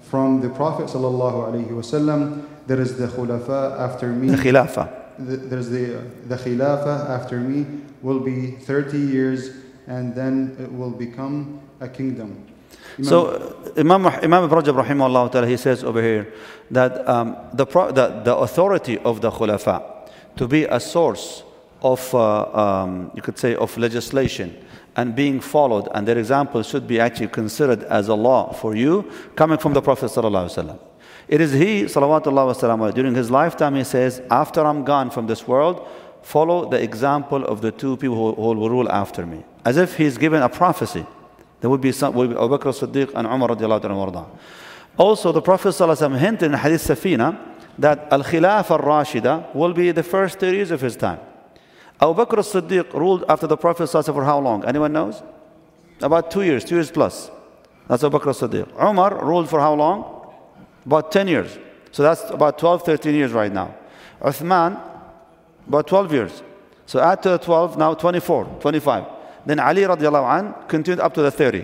from the Prophet sallallahu alaihi wasallam, there is the khulafa after me. The khilafah. The, there's the the khilafah after me will be thirty years, and then it will become a kingdom. Imam So Imam Imam Ibn Rajab rahimahullah ta'ala, he says over here that um, the, pro, the the authority of the khulafa to be a source of uh, um, you could say of legislation and being followed, and their example should be actually considered as a law for you, coming from the Prophet sallallahu alaihi wasallam. It is he, salawatullah wasalam, during his lifetime, he says, after I'm gone from this world, follow the example of the two people who, who will rule after me. As if he's given a prophecy. There would be, some, would be Abu Bakr as-Siddiq and Umar radiallahu anhu. Also, the Prophet sallallahu alaihi wasallam hinted in Hadith Safina that Al-Khilaf al-Rashida will be the first thirty years of his time. Abu Bakr as-Siddiq ruled after the Prophet sallallahu alaihi wasallam for how long? Anyone knows? About two years, two years plus. That's Abu Bakr as-Siddiq. Umar ruled for how long? About ten years. So that's about twelve, thirteen years right now. Uthman, about twelve years. So add to the twelve, now twenty-four, twenty-five. Then Ali radiallahu anh continued up to the thirty.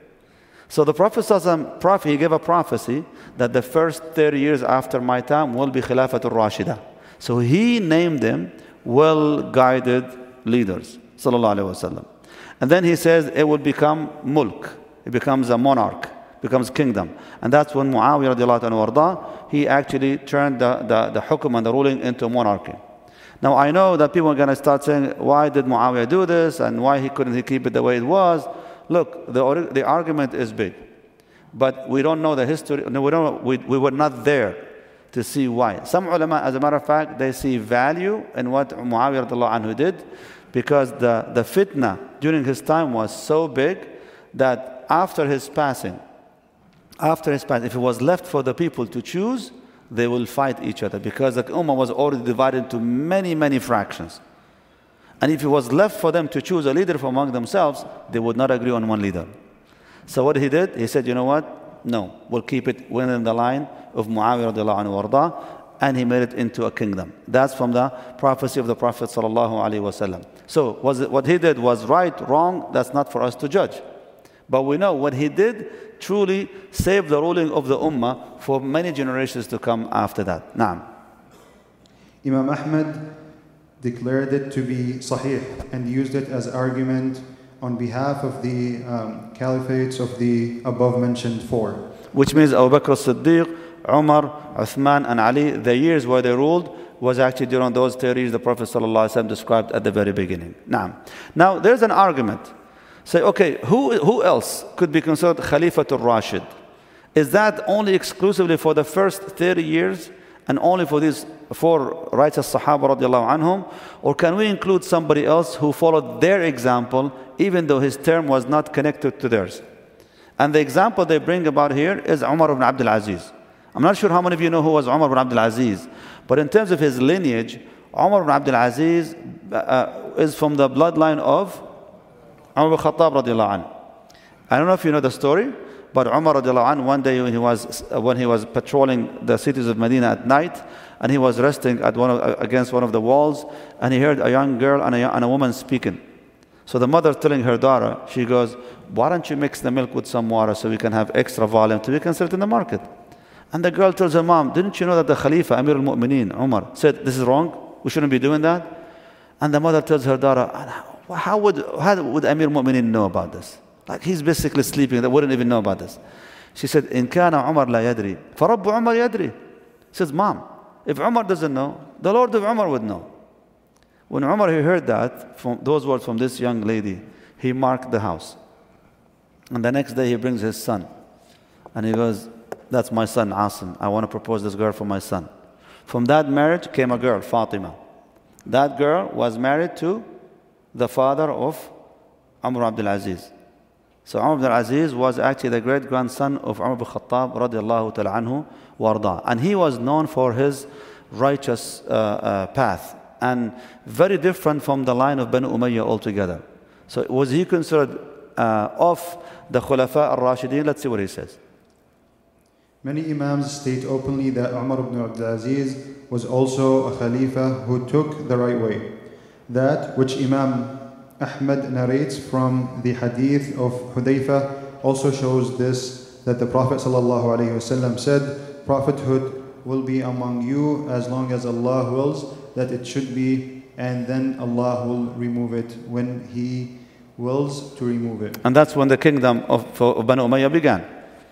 So the Prophet sallallahu alaihi wasallam, he gave a prophecy that the first thirty years after my time will be Khilafatul Rashida. So he named them well-guided leaders, sallallahu alaihi wasallam. And then he says it will become mulk. It becomes a monarch, becomes kingdom. And that's when Muawiyah radiallahu anhu warda, he actually turned the, the, the hukum and the ruling into monarchy. Now I know that people are going to start saying, why did Muawiyah do this? And why he couldn't he keep it the way it was? Look, the, the argument is big. But we don't know the history. No, we, don't, we, we were not there to see why. Some ulama, as a matter of fact, they see value in what Muawiyah radiallahu anhu did, because the, the fitna during his time was so big that after his passing, after his passing, if it was left for the people to choose, they will fight each other, because the ummah was already divided into many, many fractions. And if it was left for them to choose a leader from among themselves, they would not agree on one leader. So what he did, he said, you know what? No, we'll keep it within the line of Muawiyah radiallahu anhu warda, and he made it into a kingdom. That's from the prophecy of the Prophet sallallahu alaihi wasallam. So was it, what he did was right, wrong, that's not for us to judge. But we know what he did truly saved the ruling of the ummah for many generations to come after that. Naam. Imam Ahmad declared it to be sahih and used it as argument on behalf of the um, caliphates of the above mentioned four. Which means Abu Bakr as-Siddiq, Umar, Uthman and Ali, the years where they ruled was actually during those thirty years the Prophet ﷺ described at the very beginning. Now, now there's an argument. Say, okay, who, who else could be considered Khalifatul Rashid? Is that only exclusively for the first thirty years and only for these four righteous Sahaba radiallahu anhum? Or can we include somebody else who followed their example even though his term was not connected to theirs? And the example they bring about here is Umar ibn Abdul Aziz. I'm not sure how many of you know who was Umar ibn Abdul Aziz, but in terms of his lineage, Umar ibn Abdul Aziz uh, is from the bloodline of Umar ibn Khattab radiallahu anhu. I don't know if you know the story, but Umar radiallahu anhu, one day when he was when he was patrolling the cities of Medina at night, and he was resting at one of, against one of the walls, and he heard a young girl and a, and a woman speaking. So the mother telling her daughter, she goes, why don't you mix the milk with some water so we can have extra volume so we can sell it in the market? And the girl tells her mom, didn't you know that the Khalifa, Amir al-Mu'mineen, Umar, said this is wrong? We shouldn't be doing that? And the mother tells her daughter, how would, how would Amir al-Mu'mineen know about this? Like he's basically sleeping, they wouldn't even know about this. She said, in kana Umar la yadri, farabbu Umar yadri. She says, mom, if Umar doesn't know, the Lord of Umar would know. When Umar he heard that, from those words from this young lady, he marked the house. And the next day he brings his son. And he goes, that's my son Asim. I want to propose this girl for my son. From that marriage came a girl, Fatima. That girl was married to the father of Umar Abdul Aziz. So Umar Abdul Aziz was actually the great-grandson of Umar ibn Khattab radiallahu ta'ala anhu warda. And he was known for his righteous uh, uh, path, and very different from the line of Banu Umayyah altogether. So was he considered uh, of the Khulafa al-Rashidin? Let's see what he says. Many Imams state openly that Umar ibn Abdul Aziz was also a Khalifa who took the right way. That which Imam Ahmad narrates from the hadith of Hudayfa also shows this that the Prophet ﷺ said, prophethood will be among you as long as Allah wills that it should be, and then Allah will remove it when He wills to remove it. And that's when the kingdom of, of Banu Umayyah began.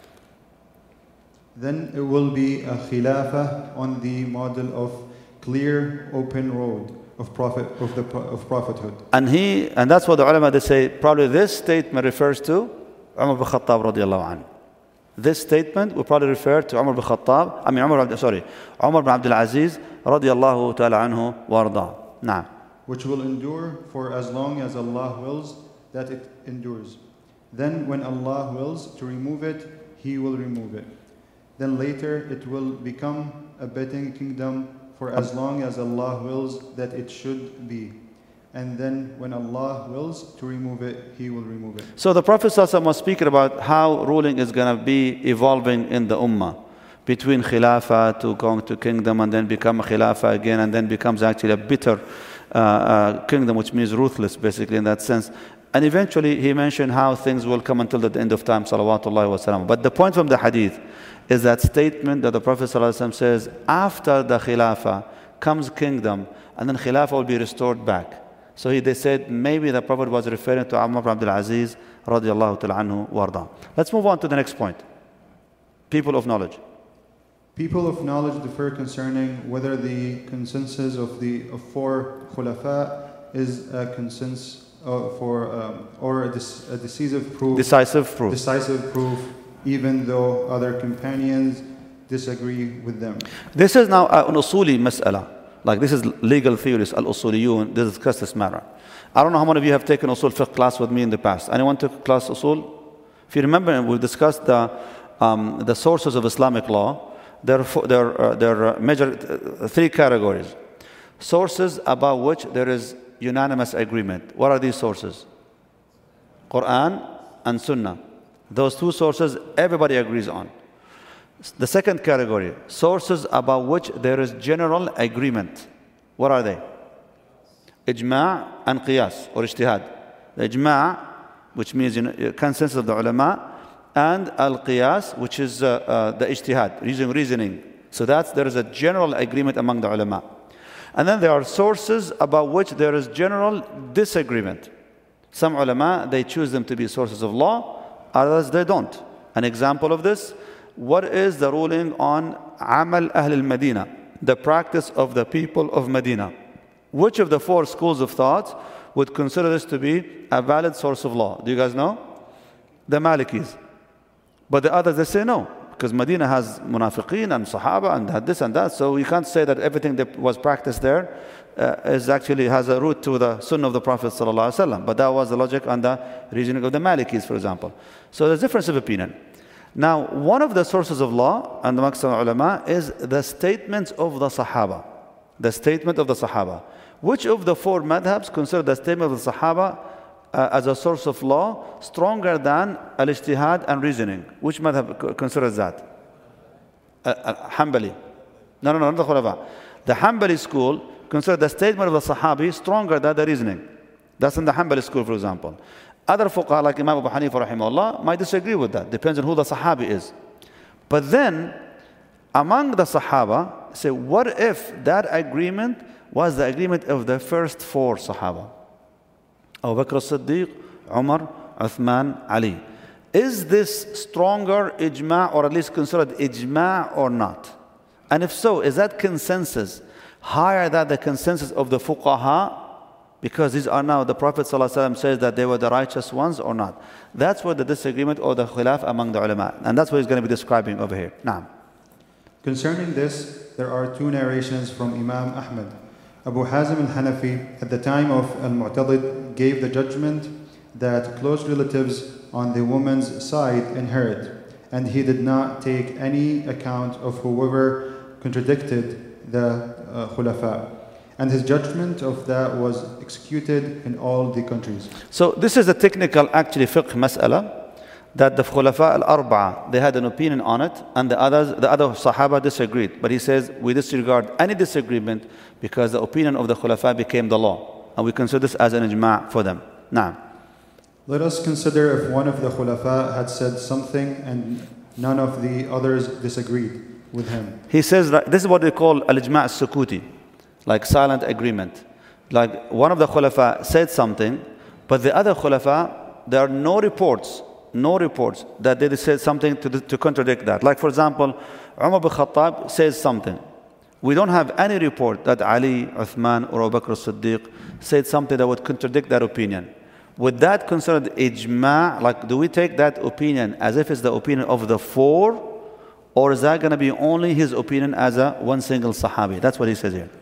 Then it will be a khilafah on the model of clear, open road of prophet of the of prophethood. And he and that's what the ulama they say. Probably this statement refers to Umar bin Khattab radiyallahu anhu. This statement will probably refer to Umar bin Khattab. I mean Umar. Sorry, Umar bin Abdul Aziz radiyallahu ta'ala anhu warda. Nah. Which will endure for as long as Allah wills that it endures. Then when Allah wills to remove it, He will remove it. Then later it will become a better kingdom for as long as Allah wills that it should be. And then when Allah wills to remove it, He will remove it. So the Prophet ﷺ was speaking about how ruling is going to be evolving in the ummah. Between khilafah to going to kingdom and then become a khilafah again and then becomes actually a bitter uh, uh, kingdom, which means ruthless basically in that sense. And eventually he mentioned how things will come until the end of time, salawatullahi wa salam. But the point from the hadith is that statement that the Prophet ﷺ says, after the khilafah comes kingdom, and then khilafah will be restored back. So he, they said maybe the Prophet was referring to Umar ibn Abdul Aziz radiyallahu ta'ala anhu warda. Let's move on to the next point. People of knowledge. People of knowledge differ concerning whether the consensus of the of four khulafa is a consensus uh, for um, or a, dis, a decisive proof. Decisive proof. Decisive proof. Even though other companions disagree with them. This is now an usuli mas'ala. Like this is legal theories, al-usuliyun, they discuss this matter. I don't know how many of you have taken usul fiqh class with me in the past. Anyone took class usul? If you remember, we discussed the, um, the sources of Islamic law. There are, there are, there are major uh, three categories. Sources about which there is unanimous agreement. What are these sources? Quran and Sunnah. Those two sources everybody agrees on. The second category, sources about which there is general agreement. What are they? Ijma' and qiyas or ijtihad. The ijma', which means you know, consensus of the ulama, and al-qiyas, which is uh, uh, the ijtihad, using reasoning. So that's there is a general agreement among the ulama. And then there are sources about which there is general disagreement. Some ulama, they choose them to be sources of law. Others they don't. An example of this, what is the ruling on Amal Ahl al-Madina, the practice of the people of Medina? Which of the four schools of thought would consider this to be a valid source of law? Do you guys know? The Malikis. But the others they say no, because Medina has munafiqeen and Sahaba and had this and that, so you can't say that everything that was practiced there uh, is actually has a root to the Sunnah of the Prophet sallallahu alaihi wasallam. But that was the logic and the reasoning of the Malikis, for example. So there's difference of opinion. Now, one of the sources of law and the Maqsam ulama is the statements of the Sahaba. The statement of the Sahaba. Which of the four madhabs consider the statement of the Sahaba uh, as a source of law stronger than al-ijtihad and reasoning? Which madhab considers that? Uh, uh, Hanbali. No, no, no, not the Khulafa. The Hanbali school consider the statement of the Sahabi stronger than the reasoning. That's in the Hanbali school, for example. Other fuqaha like Imam Abu Hanifa rahimahullah might disagree with that. Depends on who the Sahabi is. But then, among the Sahaba, say, what if that agreement was the agreement of the first four Sahaba? Abu Bakr as-Siddiq, Umar, Uthman, Ali. Is this stronger ijma' or at least considered ijma' or not? And if so, is that consensus higher than the consensus of the fuqaha? Because these are now, the Prophet ﷺ says that they were the righteous ones or not. That's what the disagreement or the khilaf among the ulama. And that's what he's going to be describing over here. Naam. Concerning this, there are two narrations from Imam Ahmad. Abu Hazim al-Hanafi, at the time of al-Mu'tadid, gave the judgment that close relatives on the woman's side inherit, and he did not take any account of whoever contradicted the uh, khulafa. And his judgment of that was executed in all the countries. So this is a technical, actually, fiqh mas'ala, that the khulafa al-arba'a, they had an opinion on it, and the others, the other sahaba disagreed. But he says, we disregard any disagreement because the opinion of the khulafa became the law. And we consider this as an ijma' for them. Now, let us consider if one of the khulafa had said something and none of the others disagreed with him. He says that this is what they call al-ijma' al-sukuti, like silent agreement. Like one of the khulafa said something, but the other khulafa, there are no reports, no reports that they said something to, to contradict that. Like for example, Umar bin Khattab says something. We don't have any report that Ali, Uthman, or Abu Bakr as-Siddiq said something that would contradict that opinion. Would that considered ijma'? Like, do we take that opinion as if it's the opinion of the four, or is that going to be only his opinion as a one single Sahabi? That's what he says here.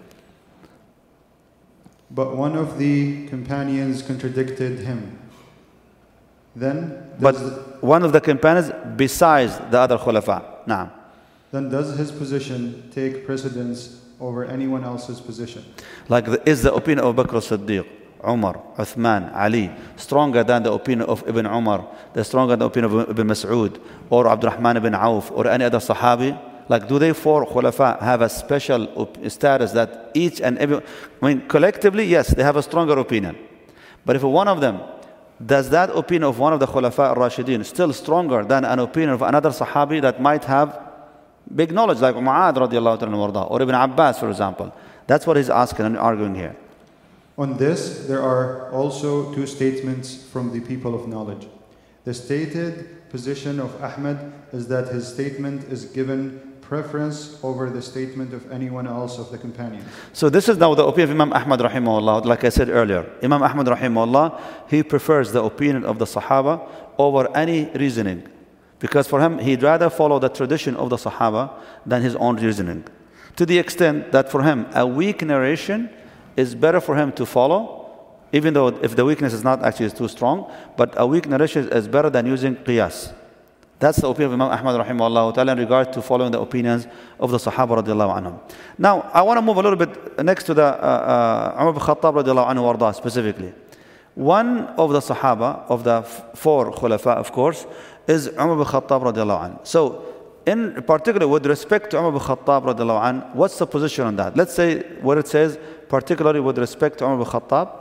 But one of the companions contradicted him. Then, but one of the companions besides the other khulafa. Naam. Then does his position take precedence over anyone else's position? Like, the, is the opinion of Bakr as-Siddiq, Umar, Uthman, Ali stronger than the opinion of Ibn Umar, the stronger than the opinion of Ibn Mas'ud, or Abdurrahman ibn Auf, or any other Sahabi? Like, do they four khulafa have a special status that each and every, I mean, collectively, yes, they have a stronger opinion. But if one of them, does that opinion of one of the khulafa al-Rashidin still stronger than an opinion of another Sahabi that might have big knowledge, like Mu'adh radiallahu ta'ala, or Ibn Abbas, for example? That's what he's asking and arguing here. On this, there are also two statements from the people of knowledge. The stated position of Ahmad is that his statement is given preference over the statement of anyone else of the companions. So this is now the opinion of Imam Ahmad rahimahullah. Like I said earlier, Imam Ahmad rahimahullah, he prefers the opinion of the Sahaba over any reasoning, because for him, he'd rather follow the tradition of the Sahaba than his own reasoning. To the extent that for him, a weak narration is better for him to follow, even though if the weakness is not actually too strong, but a weak narration is better than using qiyas. That's the opinion of Imam Ahmad rahimahullah ta'ala in regard to following the opinions of the Sahaba radiallahu anhum. Now, I want to move a little bit next to the uh, uh, Umar bin Khattab radiallahu anhu warda specifically. One of the Sahaba, of the four khulafa, of course, is Umar bin Khattab radiallahu anhu. So, in particular, with respect to Umar bin Khattab radiallahu anhu, what's the position on that? Let's say where it says, particularly with respect to Umar bin Khattab.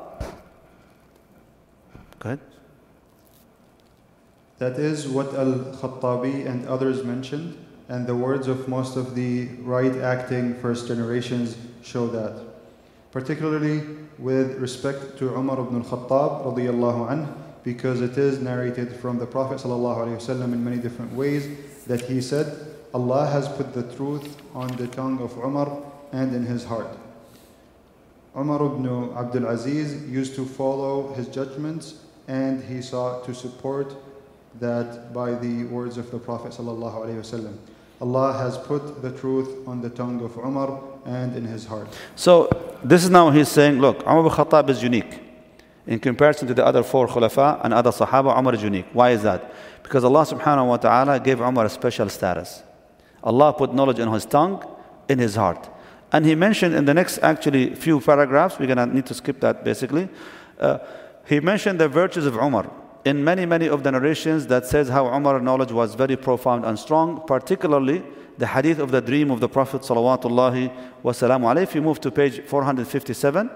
Go ahead. That is what Al-Khattabi and others mentioned, and the words of most of the right-acting first generations show that. Particularly with respect to Umar ibn al-Khattab radiyallahu anhu, because it is narrated from the Prophet sallallahu alaihi wasallam in many different ways that he said, Allah has put the truth on the tongue of Umar and in his heart. Umar ibn Abdul Aziz used to follow his judgments, and he sought to support that by the words of the Prophet sallallahu alaihi wasallam. Allah has put the truth on the tongue of Umar and in his heart. So this is now he's saying, look, Umar bin Khattab is unique. In comparison to the other four khulafa and other Sahaba, Umar is unique. Why is that? Because Allah subhanahu wa ta'ala gave Umar a special status. Allah put knowledge in his tongue, in his heart. And he mentioned in the next actually few paragraphs, we're going to need to skip that basically. Uh, he mentioned the virtues of Umar. In many, many of the narrations that says how Umar's knowledge was very profound and strong, particularly the hadith of the dream of the Prophet salawatullahi wa salamu alayhi. If you move to page four hundred fifty-seven,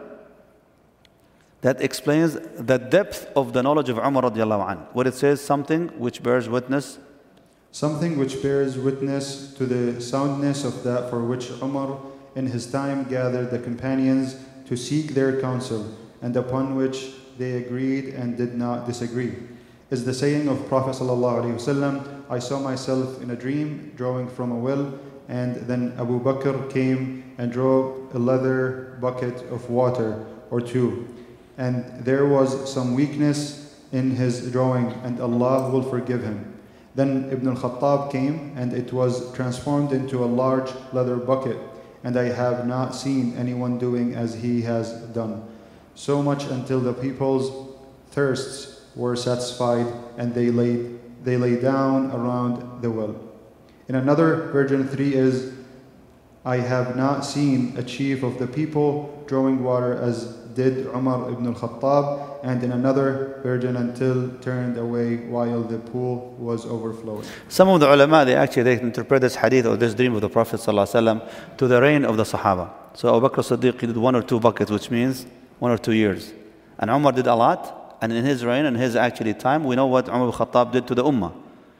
that explains the depth of the knowledge of Umar radiallahu anhu, where it says something which bears witness. Something which bears witness to the soundness of that for which Umar in his time gathered the companions to seek their counsel, and upon which they agreed and did not disagree, is the saying of Prophet sallallahu alaihi wasallam, I saw myself in a dream drawing from a well, and then Abu Bakr came and drew a leather bucket of water or two, and there was some weakness in his drawing, and Allah will forgive him. Then Ibn al-Khattab came, and it was transformed into a large leather bucket, and I have not seen anyone doing as he has done. So much until the people's thirsts were satisfied, and they lay, they lay down around the well. In another version three is, I have not seen a chief of the people drawing water as did Umar ibn al-Khattab, and in another version until turned away while the pool was overflowing. Some of the ulama, they actually they interpret this hadith or this dream of the Prophet ﷺ to the reign of the Sahaba. So Abu Bakr as-Siddiq did one or two buckets, which means one or two years. And Umar did a lot, and in his reign and his actually time, we know what Umar ibn Khattab did to the Ummah.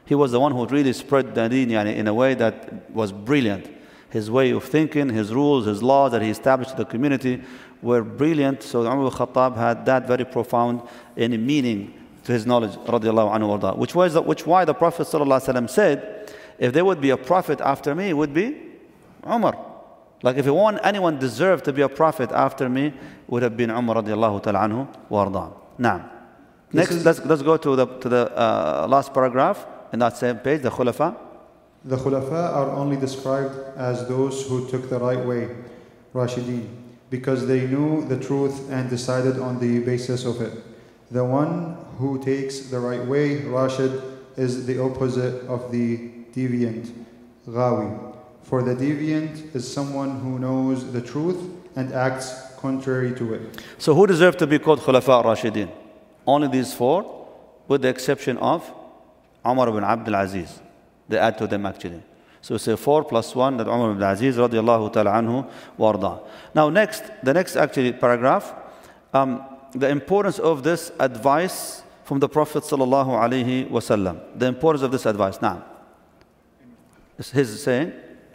He was the one who really spread the deen yani, in a way that was brilliant. His way of thinking, his rules, his laws that he established in the community were brilliant. So Umar ibn Khattab had that very profound any meaning to his knowledge, radiallahu anhu warda. Which was the, which why the Prophet sallallahu alaihi wasallam said, if there would be a prophet after me, it would be Umar. Like if one, anyone deserved to be a prophet after me, it would have been Umar radiallahu ta'ala anhu warda. Now, next let's let's go to the to the uh, last paragraph in that same page, the Khulafa. The Khulafa are only described as those who took the right way, Rashidin, because they knew the truth and decided on the basis of it. The one who takes the right way, Rashid, is the opposite of the deviant, Ghawi. For the deviant is someone who knows the truth and acts contrary to it. So who deserve to be called Khulafa Rashidin? Only these four, with the exception of Umar ibn Abdul Aziz. They add to them actually. So we say four plus one, that Umar ibn Aziz radiallahu ta'ala anhu warda. Now next, the next actually paragraph, um, the importance of this advice from the Prophet sallallahu alaihi wasallam. The importance of this advice. Now, his saying,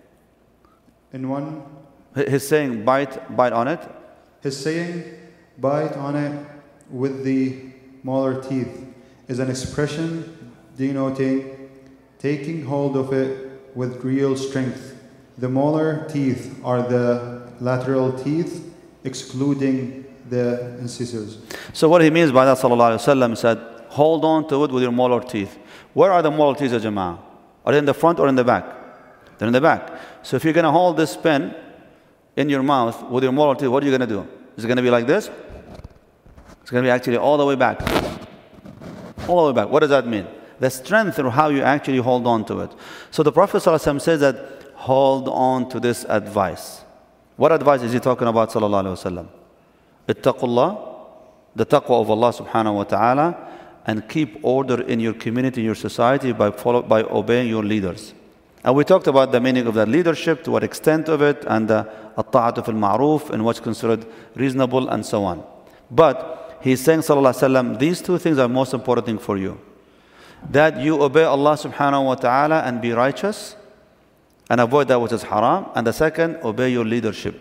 in one, his saying, bite, bite on it. His saying, bite on it with the molar teeth, is an expression denoting taking hold of it with real strength. The molar teeth are the lateral teeth, excluding the incisors. So what he means by that, sallallahu alaihi wasallam, said, hold on to it with your molar teeth. Where are the molar teeth, ya Jama'ah? Are they in the front or in the back? They're in the back. So if you're going to hold this pen in your mouth with your molar teeth, what are you going to do? Is it going to be like this? It's going to be actually all the way back. All the way back. What does that mean? The strength of how you actually hold on to it. So the Prophet ﷺ says that hold on to this advice. What advice is he talking about, sallallahu alaihi wasallam? Ittaqullah, the taqwa of Allah subhanahu wa ta'ala, and keep order in your community, your society by follow, by obeying your leaders. And we talked about the meaning of that leadership, to what extent of it, and the at-ta'atu fil ma'ruf, and what's considered reasonable, and so on. But he's saying, sallallahu alaihi wasallam, these two things are most important thing for you. That you obey Allah subhanahu wa ta'ala and be righteous and avoid that which is haram. And the second, obey your leadership.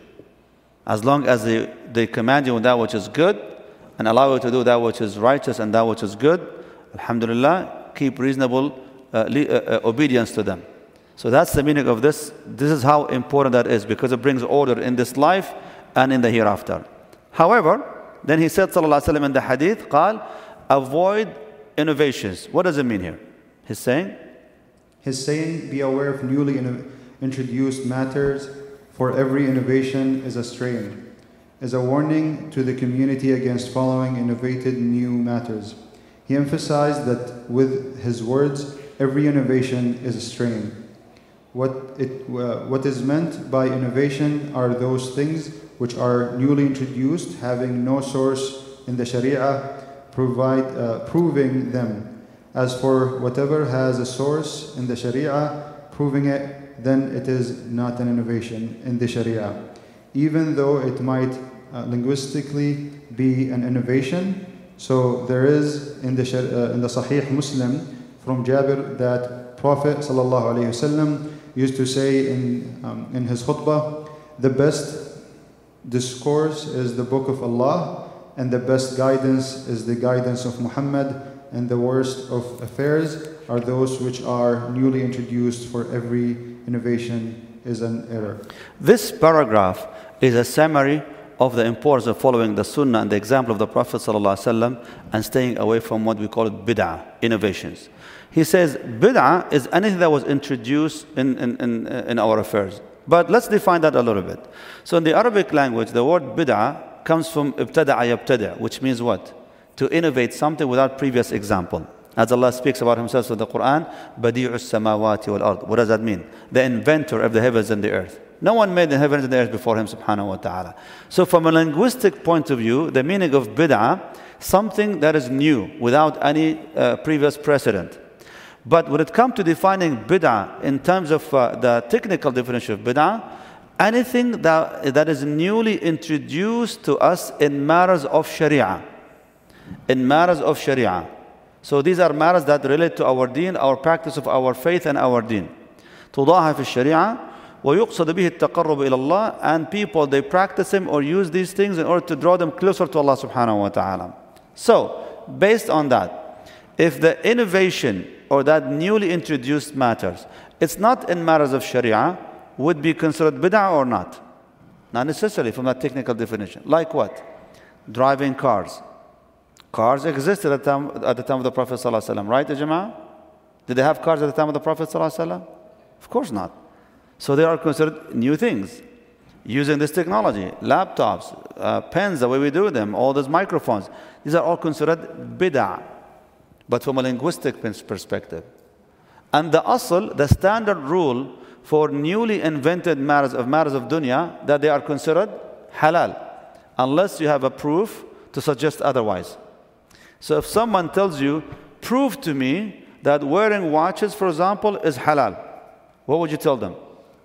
As long as they, they command you with that which is good and allow you to do that which is righteous and that which is good, alhamdulillah, keep reasonable uh, le- uh, uh, obedience to them. So that's the meaning of this. This is how important that is, because it brings order in this life and in the hereafter. However, then he said, sallallahu alaihi wasallam, in the hadith, قال, avoid innovations. What does it mean here? He's saying? He's saying, be aware of newly in- introduced matters, for every innovation is a strain, is a warning to the community against following innovated new matters. He emphasized that with his words, every innovation is a strain. What, it, uh, what is meant by innovation are those things which are newly introduced, having no source in the Sharia, provide, uh, proving them. As for whatever has a source in the Sharia, proving it, then it is not an innovation in the Sharia. Even though it might uh, linguistically be an innovation, so there is in the, uh, in the Sahih Muslim from Jabir that Prophet sallallahu alaihi wasallam used to say in, um, in his khutbah, the best discourse is the book of Allah, and the best guidance is the guidance of Muhammad, and the worst of affairs are those which are newly introduced, for every innovation is an error. This paragraph is a summary of the importance of following the sunnah and the example of the Prophet ﷺ and staying away from what we call it bid'ah, innovations. He says bid'ah is anything that was introduced in, in, in, in our affairs. But let's define that a little bit. So in the Arabic language, the word bid'ah comes from ibtada'a yabtada', which means what? To innovate something without previous example. As Allah speaks about himself in the Quran, badi'us samawati wal ard. What does that mean? The inventor of the heavens and the earth. No one made the heavens and the earth before him, subhanahu wa ta'ala. So from a linguistic point of view, the meaning of bid'ah, something that is new, without any uh, previous precedent. But when it comes to defining bid'ah in terms of uh, the technical definition of bid'ah, anything that, that is newly introduced to us in matters of sharia. In matters of sharia. So these are matters that relate to our deen, our practice of our faith and our deen. تضاهى في الشريعة ويقصد به التقرب إلى الله, and people, they practice them or use these things in order to draw them closer to Allah subhanahu wa ta'ala. So, based on that, if the innovation or that newly introduced matters, it's not in matters of Sharia, would be considered bid'ah or not? Not necessarily from that technical definition. Like what? Driving cars. Cars existed at the time, at the time of the Prophet ﷺ, right, Jama'ah? Did they have cars at the time of the Prophet ﷺ? Of course not. So they are considered new things. Using this technology, laptops, uh, pens, the way we do them, all those microphones, these are all considered bid'ah, but from a linguistic perspective. And the asl, the standard rule for newly invented matters of matters of dunya, that they are considered halal, unless you have a proof to suggest otherwise. So if someone tells you, prove to me that wearing watches, for example, is halal, what would you tell them?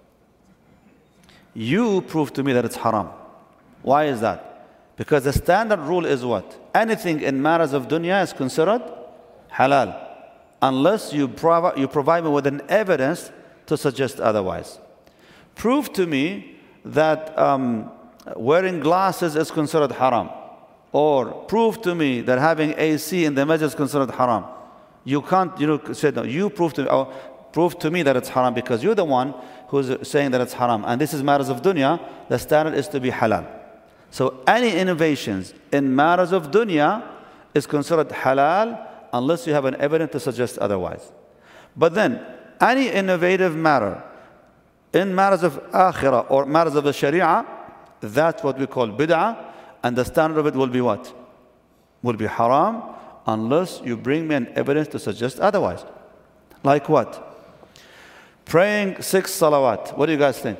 You prove to me that it's haram. Why is that? Because the standard rule is what? Anything in matters of dunya is considered halal, unless you, prov- you provide me with an evidence to suggest otherwise. Prove to me that um, wearing glasses is considered haram. Or prove to me that having A C in the masjid is considered haram. You can't, you know, say no. You prove to me, or prove to me that it's haram, because you're the one who's saying that it's haram. And this is matters of dunya. The standard is to be halal. So any innovations in matters of dunya is considered halal unless you have an evidence to suggest otherwise. But then any innovative matter in matters of akhirah or matters of the sharia, that's what we call bid'ah. And the standard of it will be what? Will be haram unless you bring me an evidence to suggest otherwise. Like what? Praying six salawat. What do you guys think?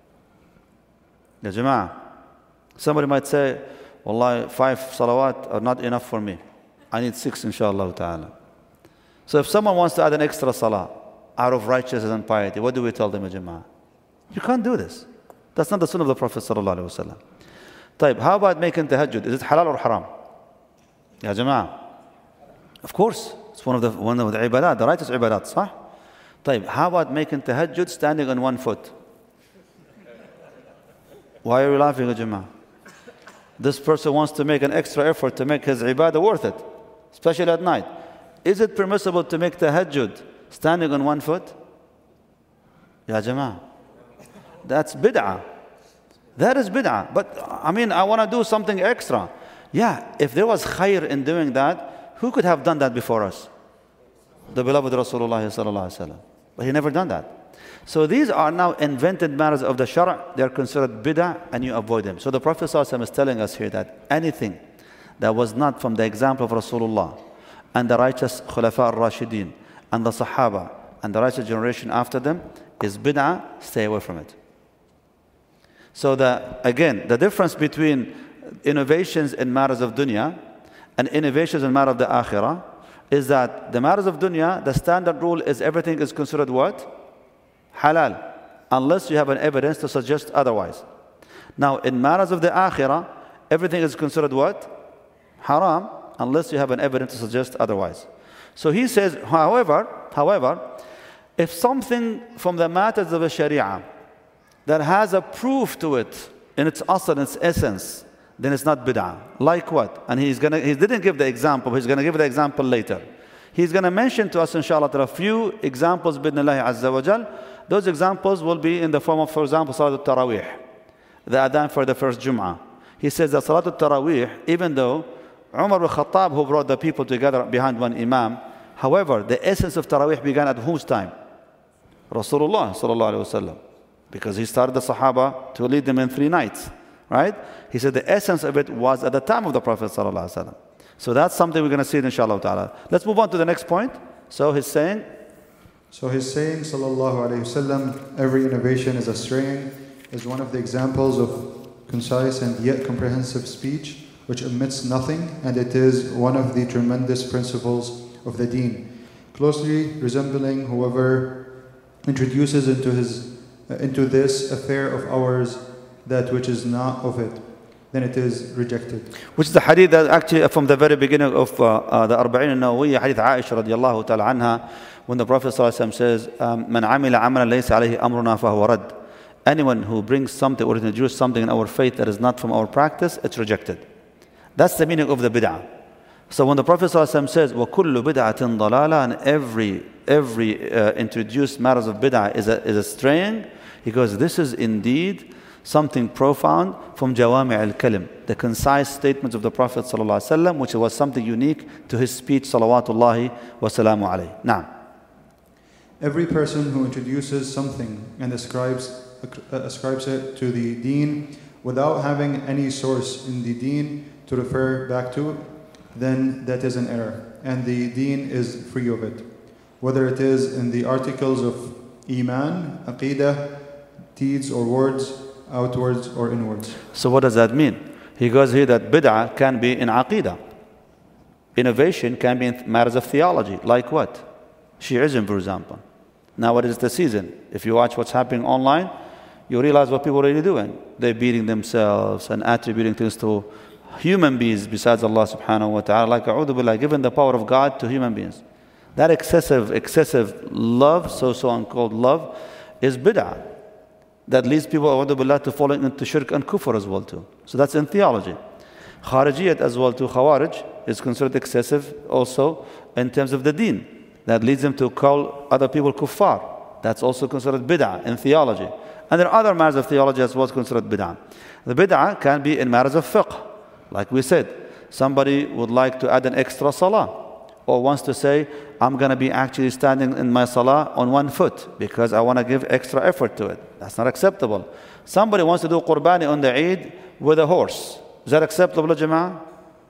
Ya Jama'ah. Somebody might say, Wallahi, five salawat are not enough for me. I need six, inshallah ta'ala. So if someone wants to add an extra salah out of righteousness and piety, what do we tell them, Ya Jama'ah? You can't do this. That's not the sunnah of the Prophet sallallahu alaihi wasallam. طيب, how about making tahajjud? Is it halal or haram? Ya Jama'ah. Of course, it's one of the one of the ibadat, the righteous ibadat, صح? طيب, how about making tahajjud standing on one foot? Why are you laughing, Ya Jama'ah? This person wants to make an extra effort to make his ibadah worth it, especially at night. Is it permissible to make tahajjud standing on one foot? Ya Jama'ah. That's bid'ah. That is bid'ah. But I mean, I want to do something extra. Yeah, if there was khair in doing that, who could have done that before us? The beloved Rasulullah sallallahu alaihi wasallam. But he never done that. So these are now invented matters of the shara'. They are considered bid'ah, and you avoid them. So the Prophet sallallahu alaihi wasallam is telling us here that anything that was not from the example of Rasulullah and the righteous Khulafa al-Rashidin and the Sahaba and the righteous generation after them is bid'ah. Stay away from it. So the, again, the difference between innovations in matters of dunya and innovations in matters of the akhirah is that the matters of dunya, the standard rule is everything is considered what? Halal, unless you have an evidence to suggest otherwise. Now, in matters of the akhirah, everything is considered what? Haram, unless you have an evidence to suggest otherwise. So he says, however, however, if something from the matters of the sharia that has a proof to it in its asl, in its essence, then it's not bid'ah. Like what? And he's gonna, he didn't give the example, he's going to give the example later. He's going to mention to us, inshallah, there are a few examples, bidnillahi azza wa jal. Those examples will be in the form of, for example, Salat al-Tarawih, the adhan for the first Jum'ah. He says that Salat al-Tarawih, even though Umar al-Khattab, who brought the people together behind one Imam, however, the essence of Tarawih began at whose time? Rasulullah sallallahu alayhi wa sallam. Because he started the Sahaba to lead them in three nights, right? He said the essence of it was at the time of the Prophet sallallahu alaihi wasallam. So that's something we're going to see, inshallah ta'ala. Let's move on to the next point. So he's saying, So he's saying, sallallahu alayhi wasallam, every innovation is a straying, is one of the examples of concise and yet comprehensive speech, which omits nothing, and it is one of the tremendous principles of the deen, closely resembling whoever introduces into his Uh, into this affair of ours that which is not of it. then it is rejected. Which is the hadith that actually from the very beginning of uh, uh, the Arba'in al-Nawawiyya, hadith Aisha radiallahu ta'ala anha, when the Prophet ﷺ says, "Man amila amalan laysa alayhi amruna fahuwa rad." Anyone who brings something or introduces something in our faith that is not from our practice, it's rejected. That's the meaning of the bid'ah. So when the Prophet ﷺ says, وَكُلُّ بِدْعَةٍ ضَلَالَةٍ, and every, every uh, introduced matters of bid'ah is a, is a straying, he goes, this is indeed something profound from Jawami' al-Kalim, the concise statements of the Prophet ﷺ, which was something unique to his speech, salawatullahi wa salamu alayhi. Now, every person who introduces something and ascribes, uh, ascribes it to the deen without having any source in the deen to refer back to, then that is an error, and the deen is free of it. Whether it is in the articles of Iman, Aqidah, deeds or words, outwards or inwards. So what does that mean? He goes here that bid'ah can be in Aqidah. Innovation can be in matters of theology. Like what? Shi'ism, for example. Now what is the season? If you watch what's happening online, you realize what people are really doing. They're beating themselves and attributing things to human beings besides Allah subhanahu wa ta'ala, like a'udhu billah, giving the power of God to human beings. That excessive, excessive love, so so uncalled love, is bid'ah. That leads people, a'udhu billah, to falling into shirk and kufr as well too. So that's in theology. Kharijiyat as well too, Khawarij, is considered excessive also in terms of the deen. That leads them to call other people kuffar. That's also considered bid'ah in theology. And there are other matters of theology as well considered bid'ah. The bid'ah can be in matters of fiqh. Like we said, somebody would like to add an extra salah, or wants to say, I'm going to be actually standing in my salah on one foot because I want to give extra effort to it. That's not acceptable. Somebody wants to do qurbani on the Eid with a horse. Is that acceptable, Jama'ah?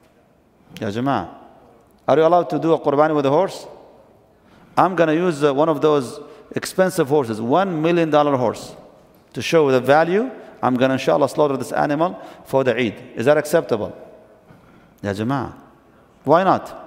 Ya Jama'ah. Are you allowed to do a qurbani with a horse? I'm going to use uh, one of those expensive horses, one million dollar horse, to show the value. I'm going to inshallah slaughter this animal for the Eid. Is that acceptable? Ya Jama'ah. Why not?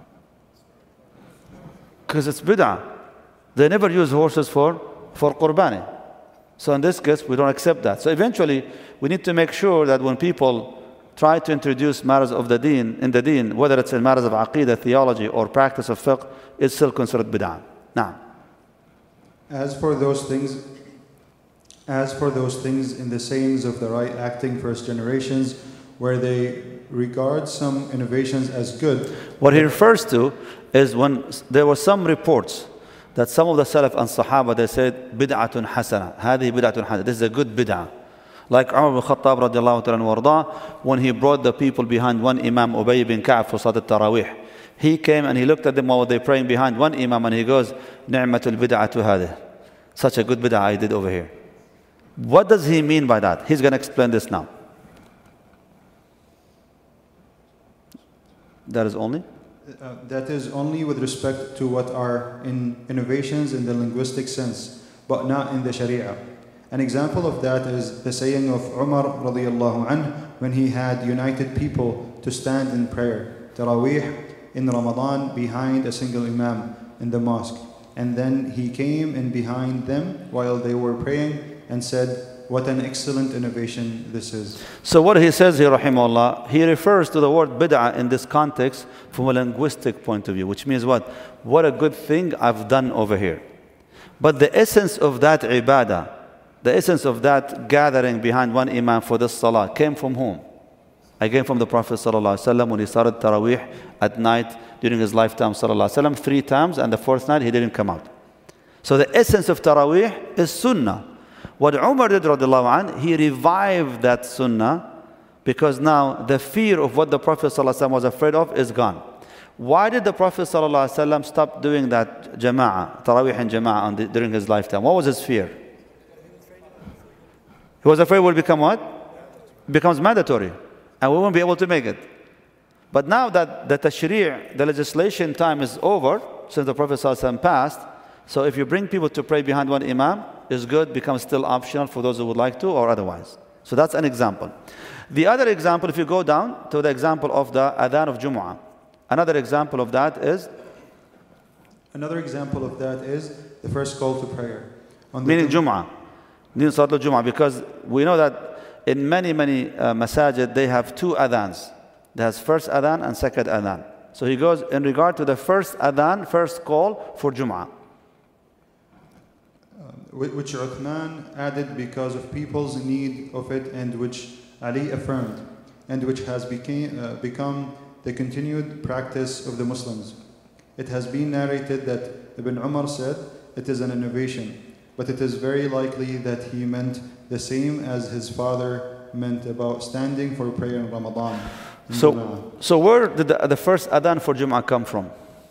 Because it's bid'ah. They never use horses for, for qurbani. So in this case, we don't accept that. So eventually, we need to make sure that when people try to introduce matters of the deen, in the deen, whether it's in matters of aqidah, theology, or practice of fiqh, it's still considered bid'ah. Now, As for those things, As for those things in the sayings of the right acting first generations, where they regard some innovations as good. What he refers to is when there were some reports that some of the Salaf and Sahaba, they said, bid'atun hasana, hadi bid'atun hasana, this is a good bid'ah. Like Umar ibn Khattab radiallahu ta'ala warda, when he brought the people behind one Imam, Ubay ibn Ka'ab, for Salat al-Tarawih. He came and he looked at them while they praying behind one Imam, and he goes, ni'matul bid'atu hadih. Such a good bid'ah I did over here. What does he mean by that? He's going to explain this now. That is only? Uh, that is only with respect to what are in innovations in the linguistic sense, but not in the Sharia. An example of that is the saying of Umar radiallahu anh when he had united people to stand in prayer, Taraweeh, in Ramadan behind a single Imam in the mosque. And then he came in behind them while they were praying and said, what an excellent innovation this is. So what he says here, rahimahullah, he refers to the word bid'ah in this context from a linguistic point of view, which means what? What a good thing I've done over here. But the essence of that ibadah, the essence of that gathering behind one imam for this salah came from whom? I came from the Prophet sallallahu alaihi wasallam when he started Taraweeh at night during his lifetime sallallahu alaihi wasallam three times, and the fourth night he didn't come out. So the essence of Taraweeh is sunnah. What Umar did, radiallahu anh, he revived that sunnah because now the fear of what the Prophet ﷺ was afraid of is gone. Why did the Prophet ﷺ stop doing that jama'ah, Taraweeh and jama'ah on the, during his lifetime? What was his fear? He was afraid it will become what? It becomes mandatory and we won't be able to make it. But now that the tashri', the legislation time is over, since the Prophet ﷺ passed, so if you bring people to pray behind one imam, is good, becomes still optional for those who would like to or otherwise. So that's an example. The other example, if you go down to the example of the adhan of Jumu'ah, another example of that is? Another example of that is the first call to prayer. On the meaning Jumu'ah. Meaning Salat al-Jumu'ah, because we know that in many, many uh, masajid, they have two adhans. There's first adhan and second adhan. So he goes in regard to the first adhan, first call for Jum'ah. Which Uthman added because of people's need of it, and which Ali affirmed, and which has became, uh, become the continued practice of the Muslims. It has been narrated that Ibn Umar said it is an innovation, but it is very likely that he meant the same as his father meant about standing for prayer in Ramadan. In so, Jum'ah. so where did the, the first adhan for Jum'ah come from?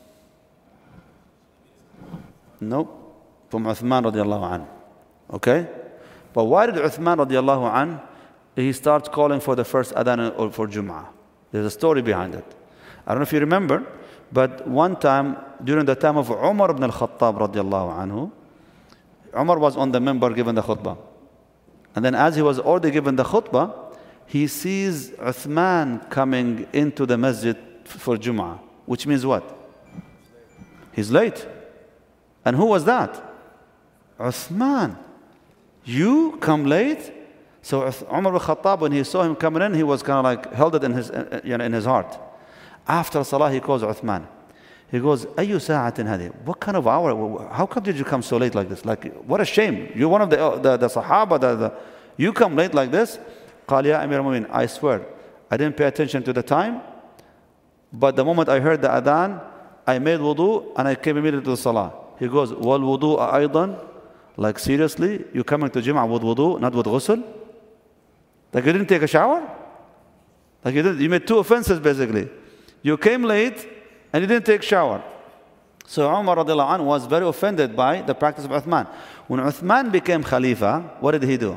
Nope. From Uthman radiallahu anhu. Okay? But why did Uthman radiallahu anhu, he starts calling for the first adhan or for Jum'ah? There's a story behind it. I don't know if you remember, but one time, during the time of Umar ibn al-Khattab radiallahu anhu, Umar was on the minbar giving the khutbah. And then as he was already given the khutbah, he sees Uthman coming into the masjid for Jum'ah. Which means what? He's late. And who was that? Uthman. You come late? So Umar al-Khattab, when he saw him coming in, he was kind of like held it in his, you know, in his heart. After Salah, he calls Uthman. He goes, أي ساعة هذه? What kind of hour? How come did you come so late like this? Like, what a shame. You're one of the, the, the Sahaba. The, the, you come late like this? قال يا أمير المؤمنين, I swear, I didn't pay attention to the time, but the moment I heard the adhan, I made wudu and I came immediately to the Salah. He goes, وَالْوُضُوءَ أَيْضًا? Like, seriously? You coming to Jum'ah with wudu, not with ghusl? Like, you didn't take a shower? Like, you, did, you made two offenses, basically. You came late and you didn't take shower. So Umar radiallahu anhu was very offended by the practice of Uthman. When Uthman became Khalifa, what did he do?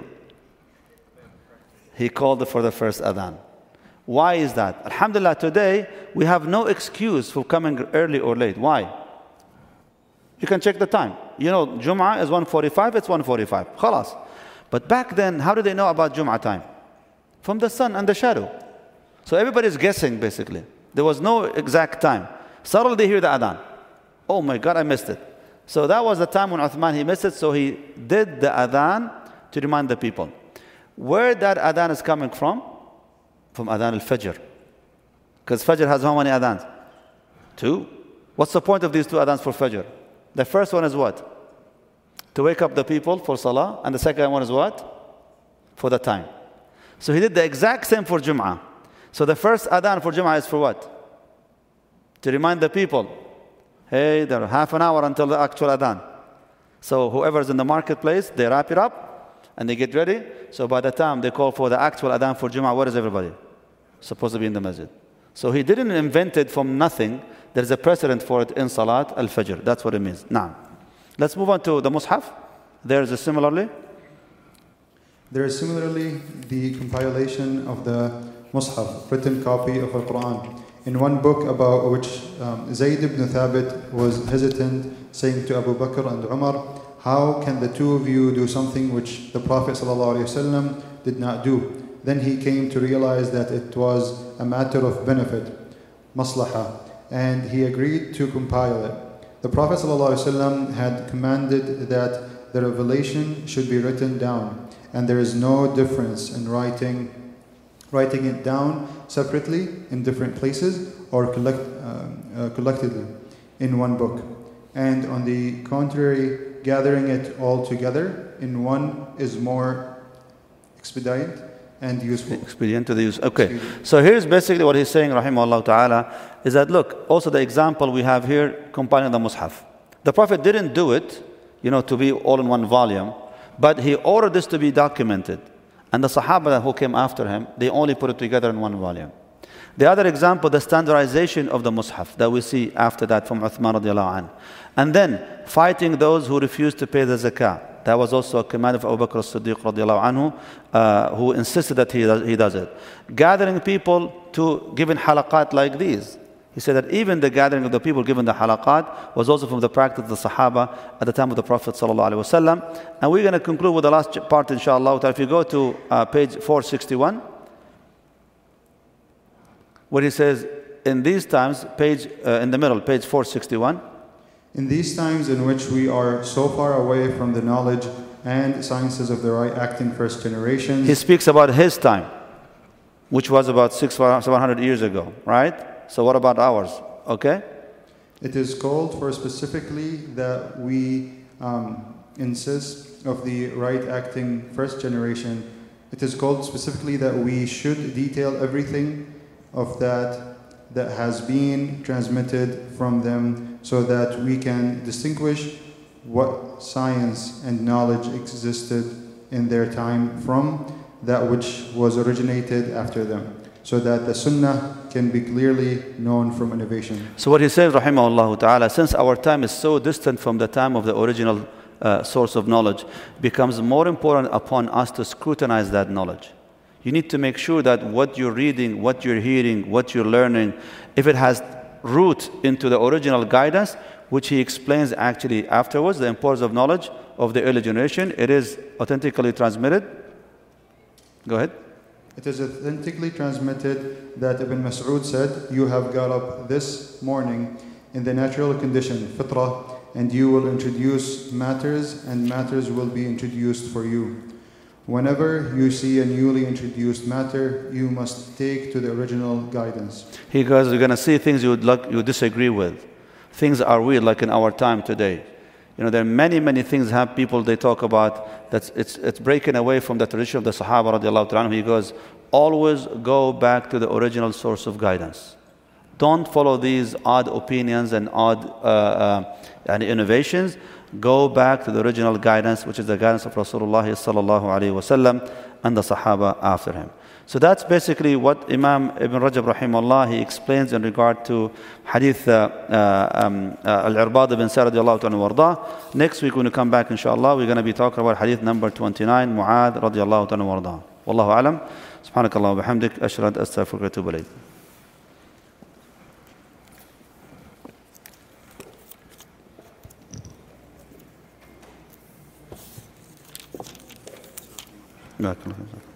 He called for the first adhan. Why is that? Alhamdulillah, today we have no excuse for coming early or late. Why? You can check the time. You know, Jum'ah is one forty-five, it's one forty-five. Khalas. But back then, how did they know about Jum'ah time? From the sun and the shadow. So everybody's guessing, basically. There was no exact time. Suddenly they hear the adhan. Oh my God, I missed it. So that was the time when Uthman, he missed it, so he did the adhan to remind the people. Where that adhan is coming from? From adhan al-Fajr. Because Fajr has how many adhans? Two. What's the point of these two adhans for Fajr? The first one is what? To wake up the people for Salah. And the second one is what? For the time. So he did the exact same for Jum'ah. So the first adhan for Jum'ah is for what? To remind the people, hey, there are half an hour until the actual adhan. So whoever's in the marketplace, they wrap it up and they get ready. So by the time they call for the actual adhan for Jum'ah, where is everybody? Supposed to be in the masjid. So he didn't invent it from nothing. There's a precedent for it in Salat al-Fajr. That's what it means. Now, let's move on to the Mus'haf. There's a similarly. There is similarly the compilation of the Mus'haf, written copy of Al-Quran. In one book about which um, Zayd ibn Thabit was hesitant, saying to Abu Bakr and Umar, how can the two of you do something which the Prophet ﷺ did not do? Then he came to realize that it was a matter of benefit, maslaha, and he agreed to compile it. The Prophet ﷺ had commanded that the revelation should be written down, and there is no difference in writing writing it down separately in different places or collect, uh, uh, collectively in one book. And on the contrary, gathering it all together in one is more expedient and useful. Expedient to the use. Okay. Expedient. So here's basically what he's saying, rahimahullah ta'ala, is that look, also the example we have here, compiling the Mus'haf. The Prophet didn't do it, you know, to be all in one volume, but he ordered this to be documented. And the Sahaba who came after him, they only put it together in one volume. The other example, the standardization of the Mus'haf that we see after that from Uthman radiallahu anhu. And then fighting those who refused to pay the zakah. That was also a command of Abu Bakr as-Siddiq radiallahu anhu, uh, who insisted that he does, he does it. Gathering people to giving halaqat like these. He said that even the gathering of the people given the halaqat was also from the practice of the Sahaba at the time of the Prophet sallallahu alaihi wasallam. And we're going to conclude with the last part, inshallah. If you go to uh, page four sixty-one, where he says, in these times, page uh, in the middle, page four sixty-one. In these times in which we are so far away from the knowledge and sciences of the right acting first generations. He speaks about his time, which was about six, seven hundred years ago, right? So what about ours? Okay? It is called for specifically that we um, insist of the right acting first generation. It is called specifically that we should detail everything of that that has been transmitted from them so that we can distinguish what science and knowledge existed in their time from that which was originated after them, so that the sunnah can be clearly known from innovation. So what he says, rahimahullah ta'ala, since our time is so distant from the time of the original uh, source of knowledge, it becomes more important upon us to scrutinize that knowledge. You need to make sure that what you're reading, what you're hearing, what you're learning, if it has root into the original guidance, which he explains actually afterwards, the importance of knowledge of the early generation, it is authentically transmitted. Go ahead. It is authentically transmitted that Ibn Mas'ud said, "You have got up this morning in the natural condition, fitrah, and you will introduce matters, and matters will be introduced for you. Whenever you see a newly introduced matter, you must take to the original guidance." He goes, you're going to see things you would like, you disagree with. Things are weird, like in our time today. You know, there are many, many things have people they talk about that it's it's breaking away from the tradition of the Sahaba radiallahu ta'ala. He goes, always go back to the original source of guidance. Don't follow these odd opinions and odd uh, uh, and innovations. Go back to the original guidance, which is the guidance of Rasulullah sallallahu alaihi wasallam and the Sahaba after him. So that's basically what Imam Ibn Rajab rahimahullah, he explains in regard to hadith uh, uh, um, uh, Al-Irbad ibn Sa'd radiallahu anhu warda. Next week when we come back inshallah, we're going to be talking about hadith number twenty-nine, Mu'adh radiallahu anhu warda. Wallahu alam. Subhanakallah wa bihamdik. Ashhadu an la ilaha illa anta astaghfiruka wa atubu ilayk. Barakallahu.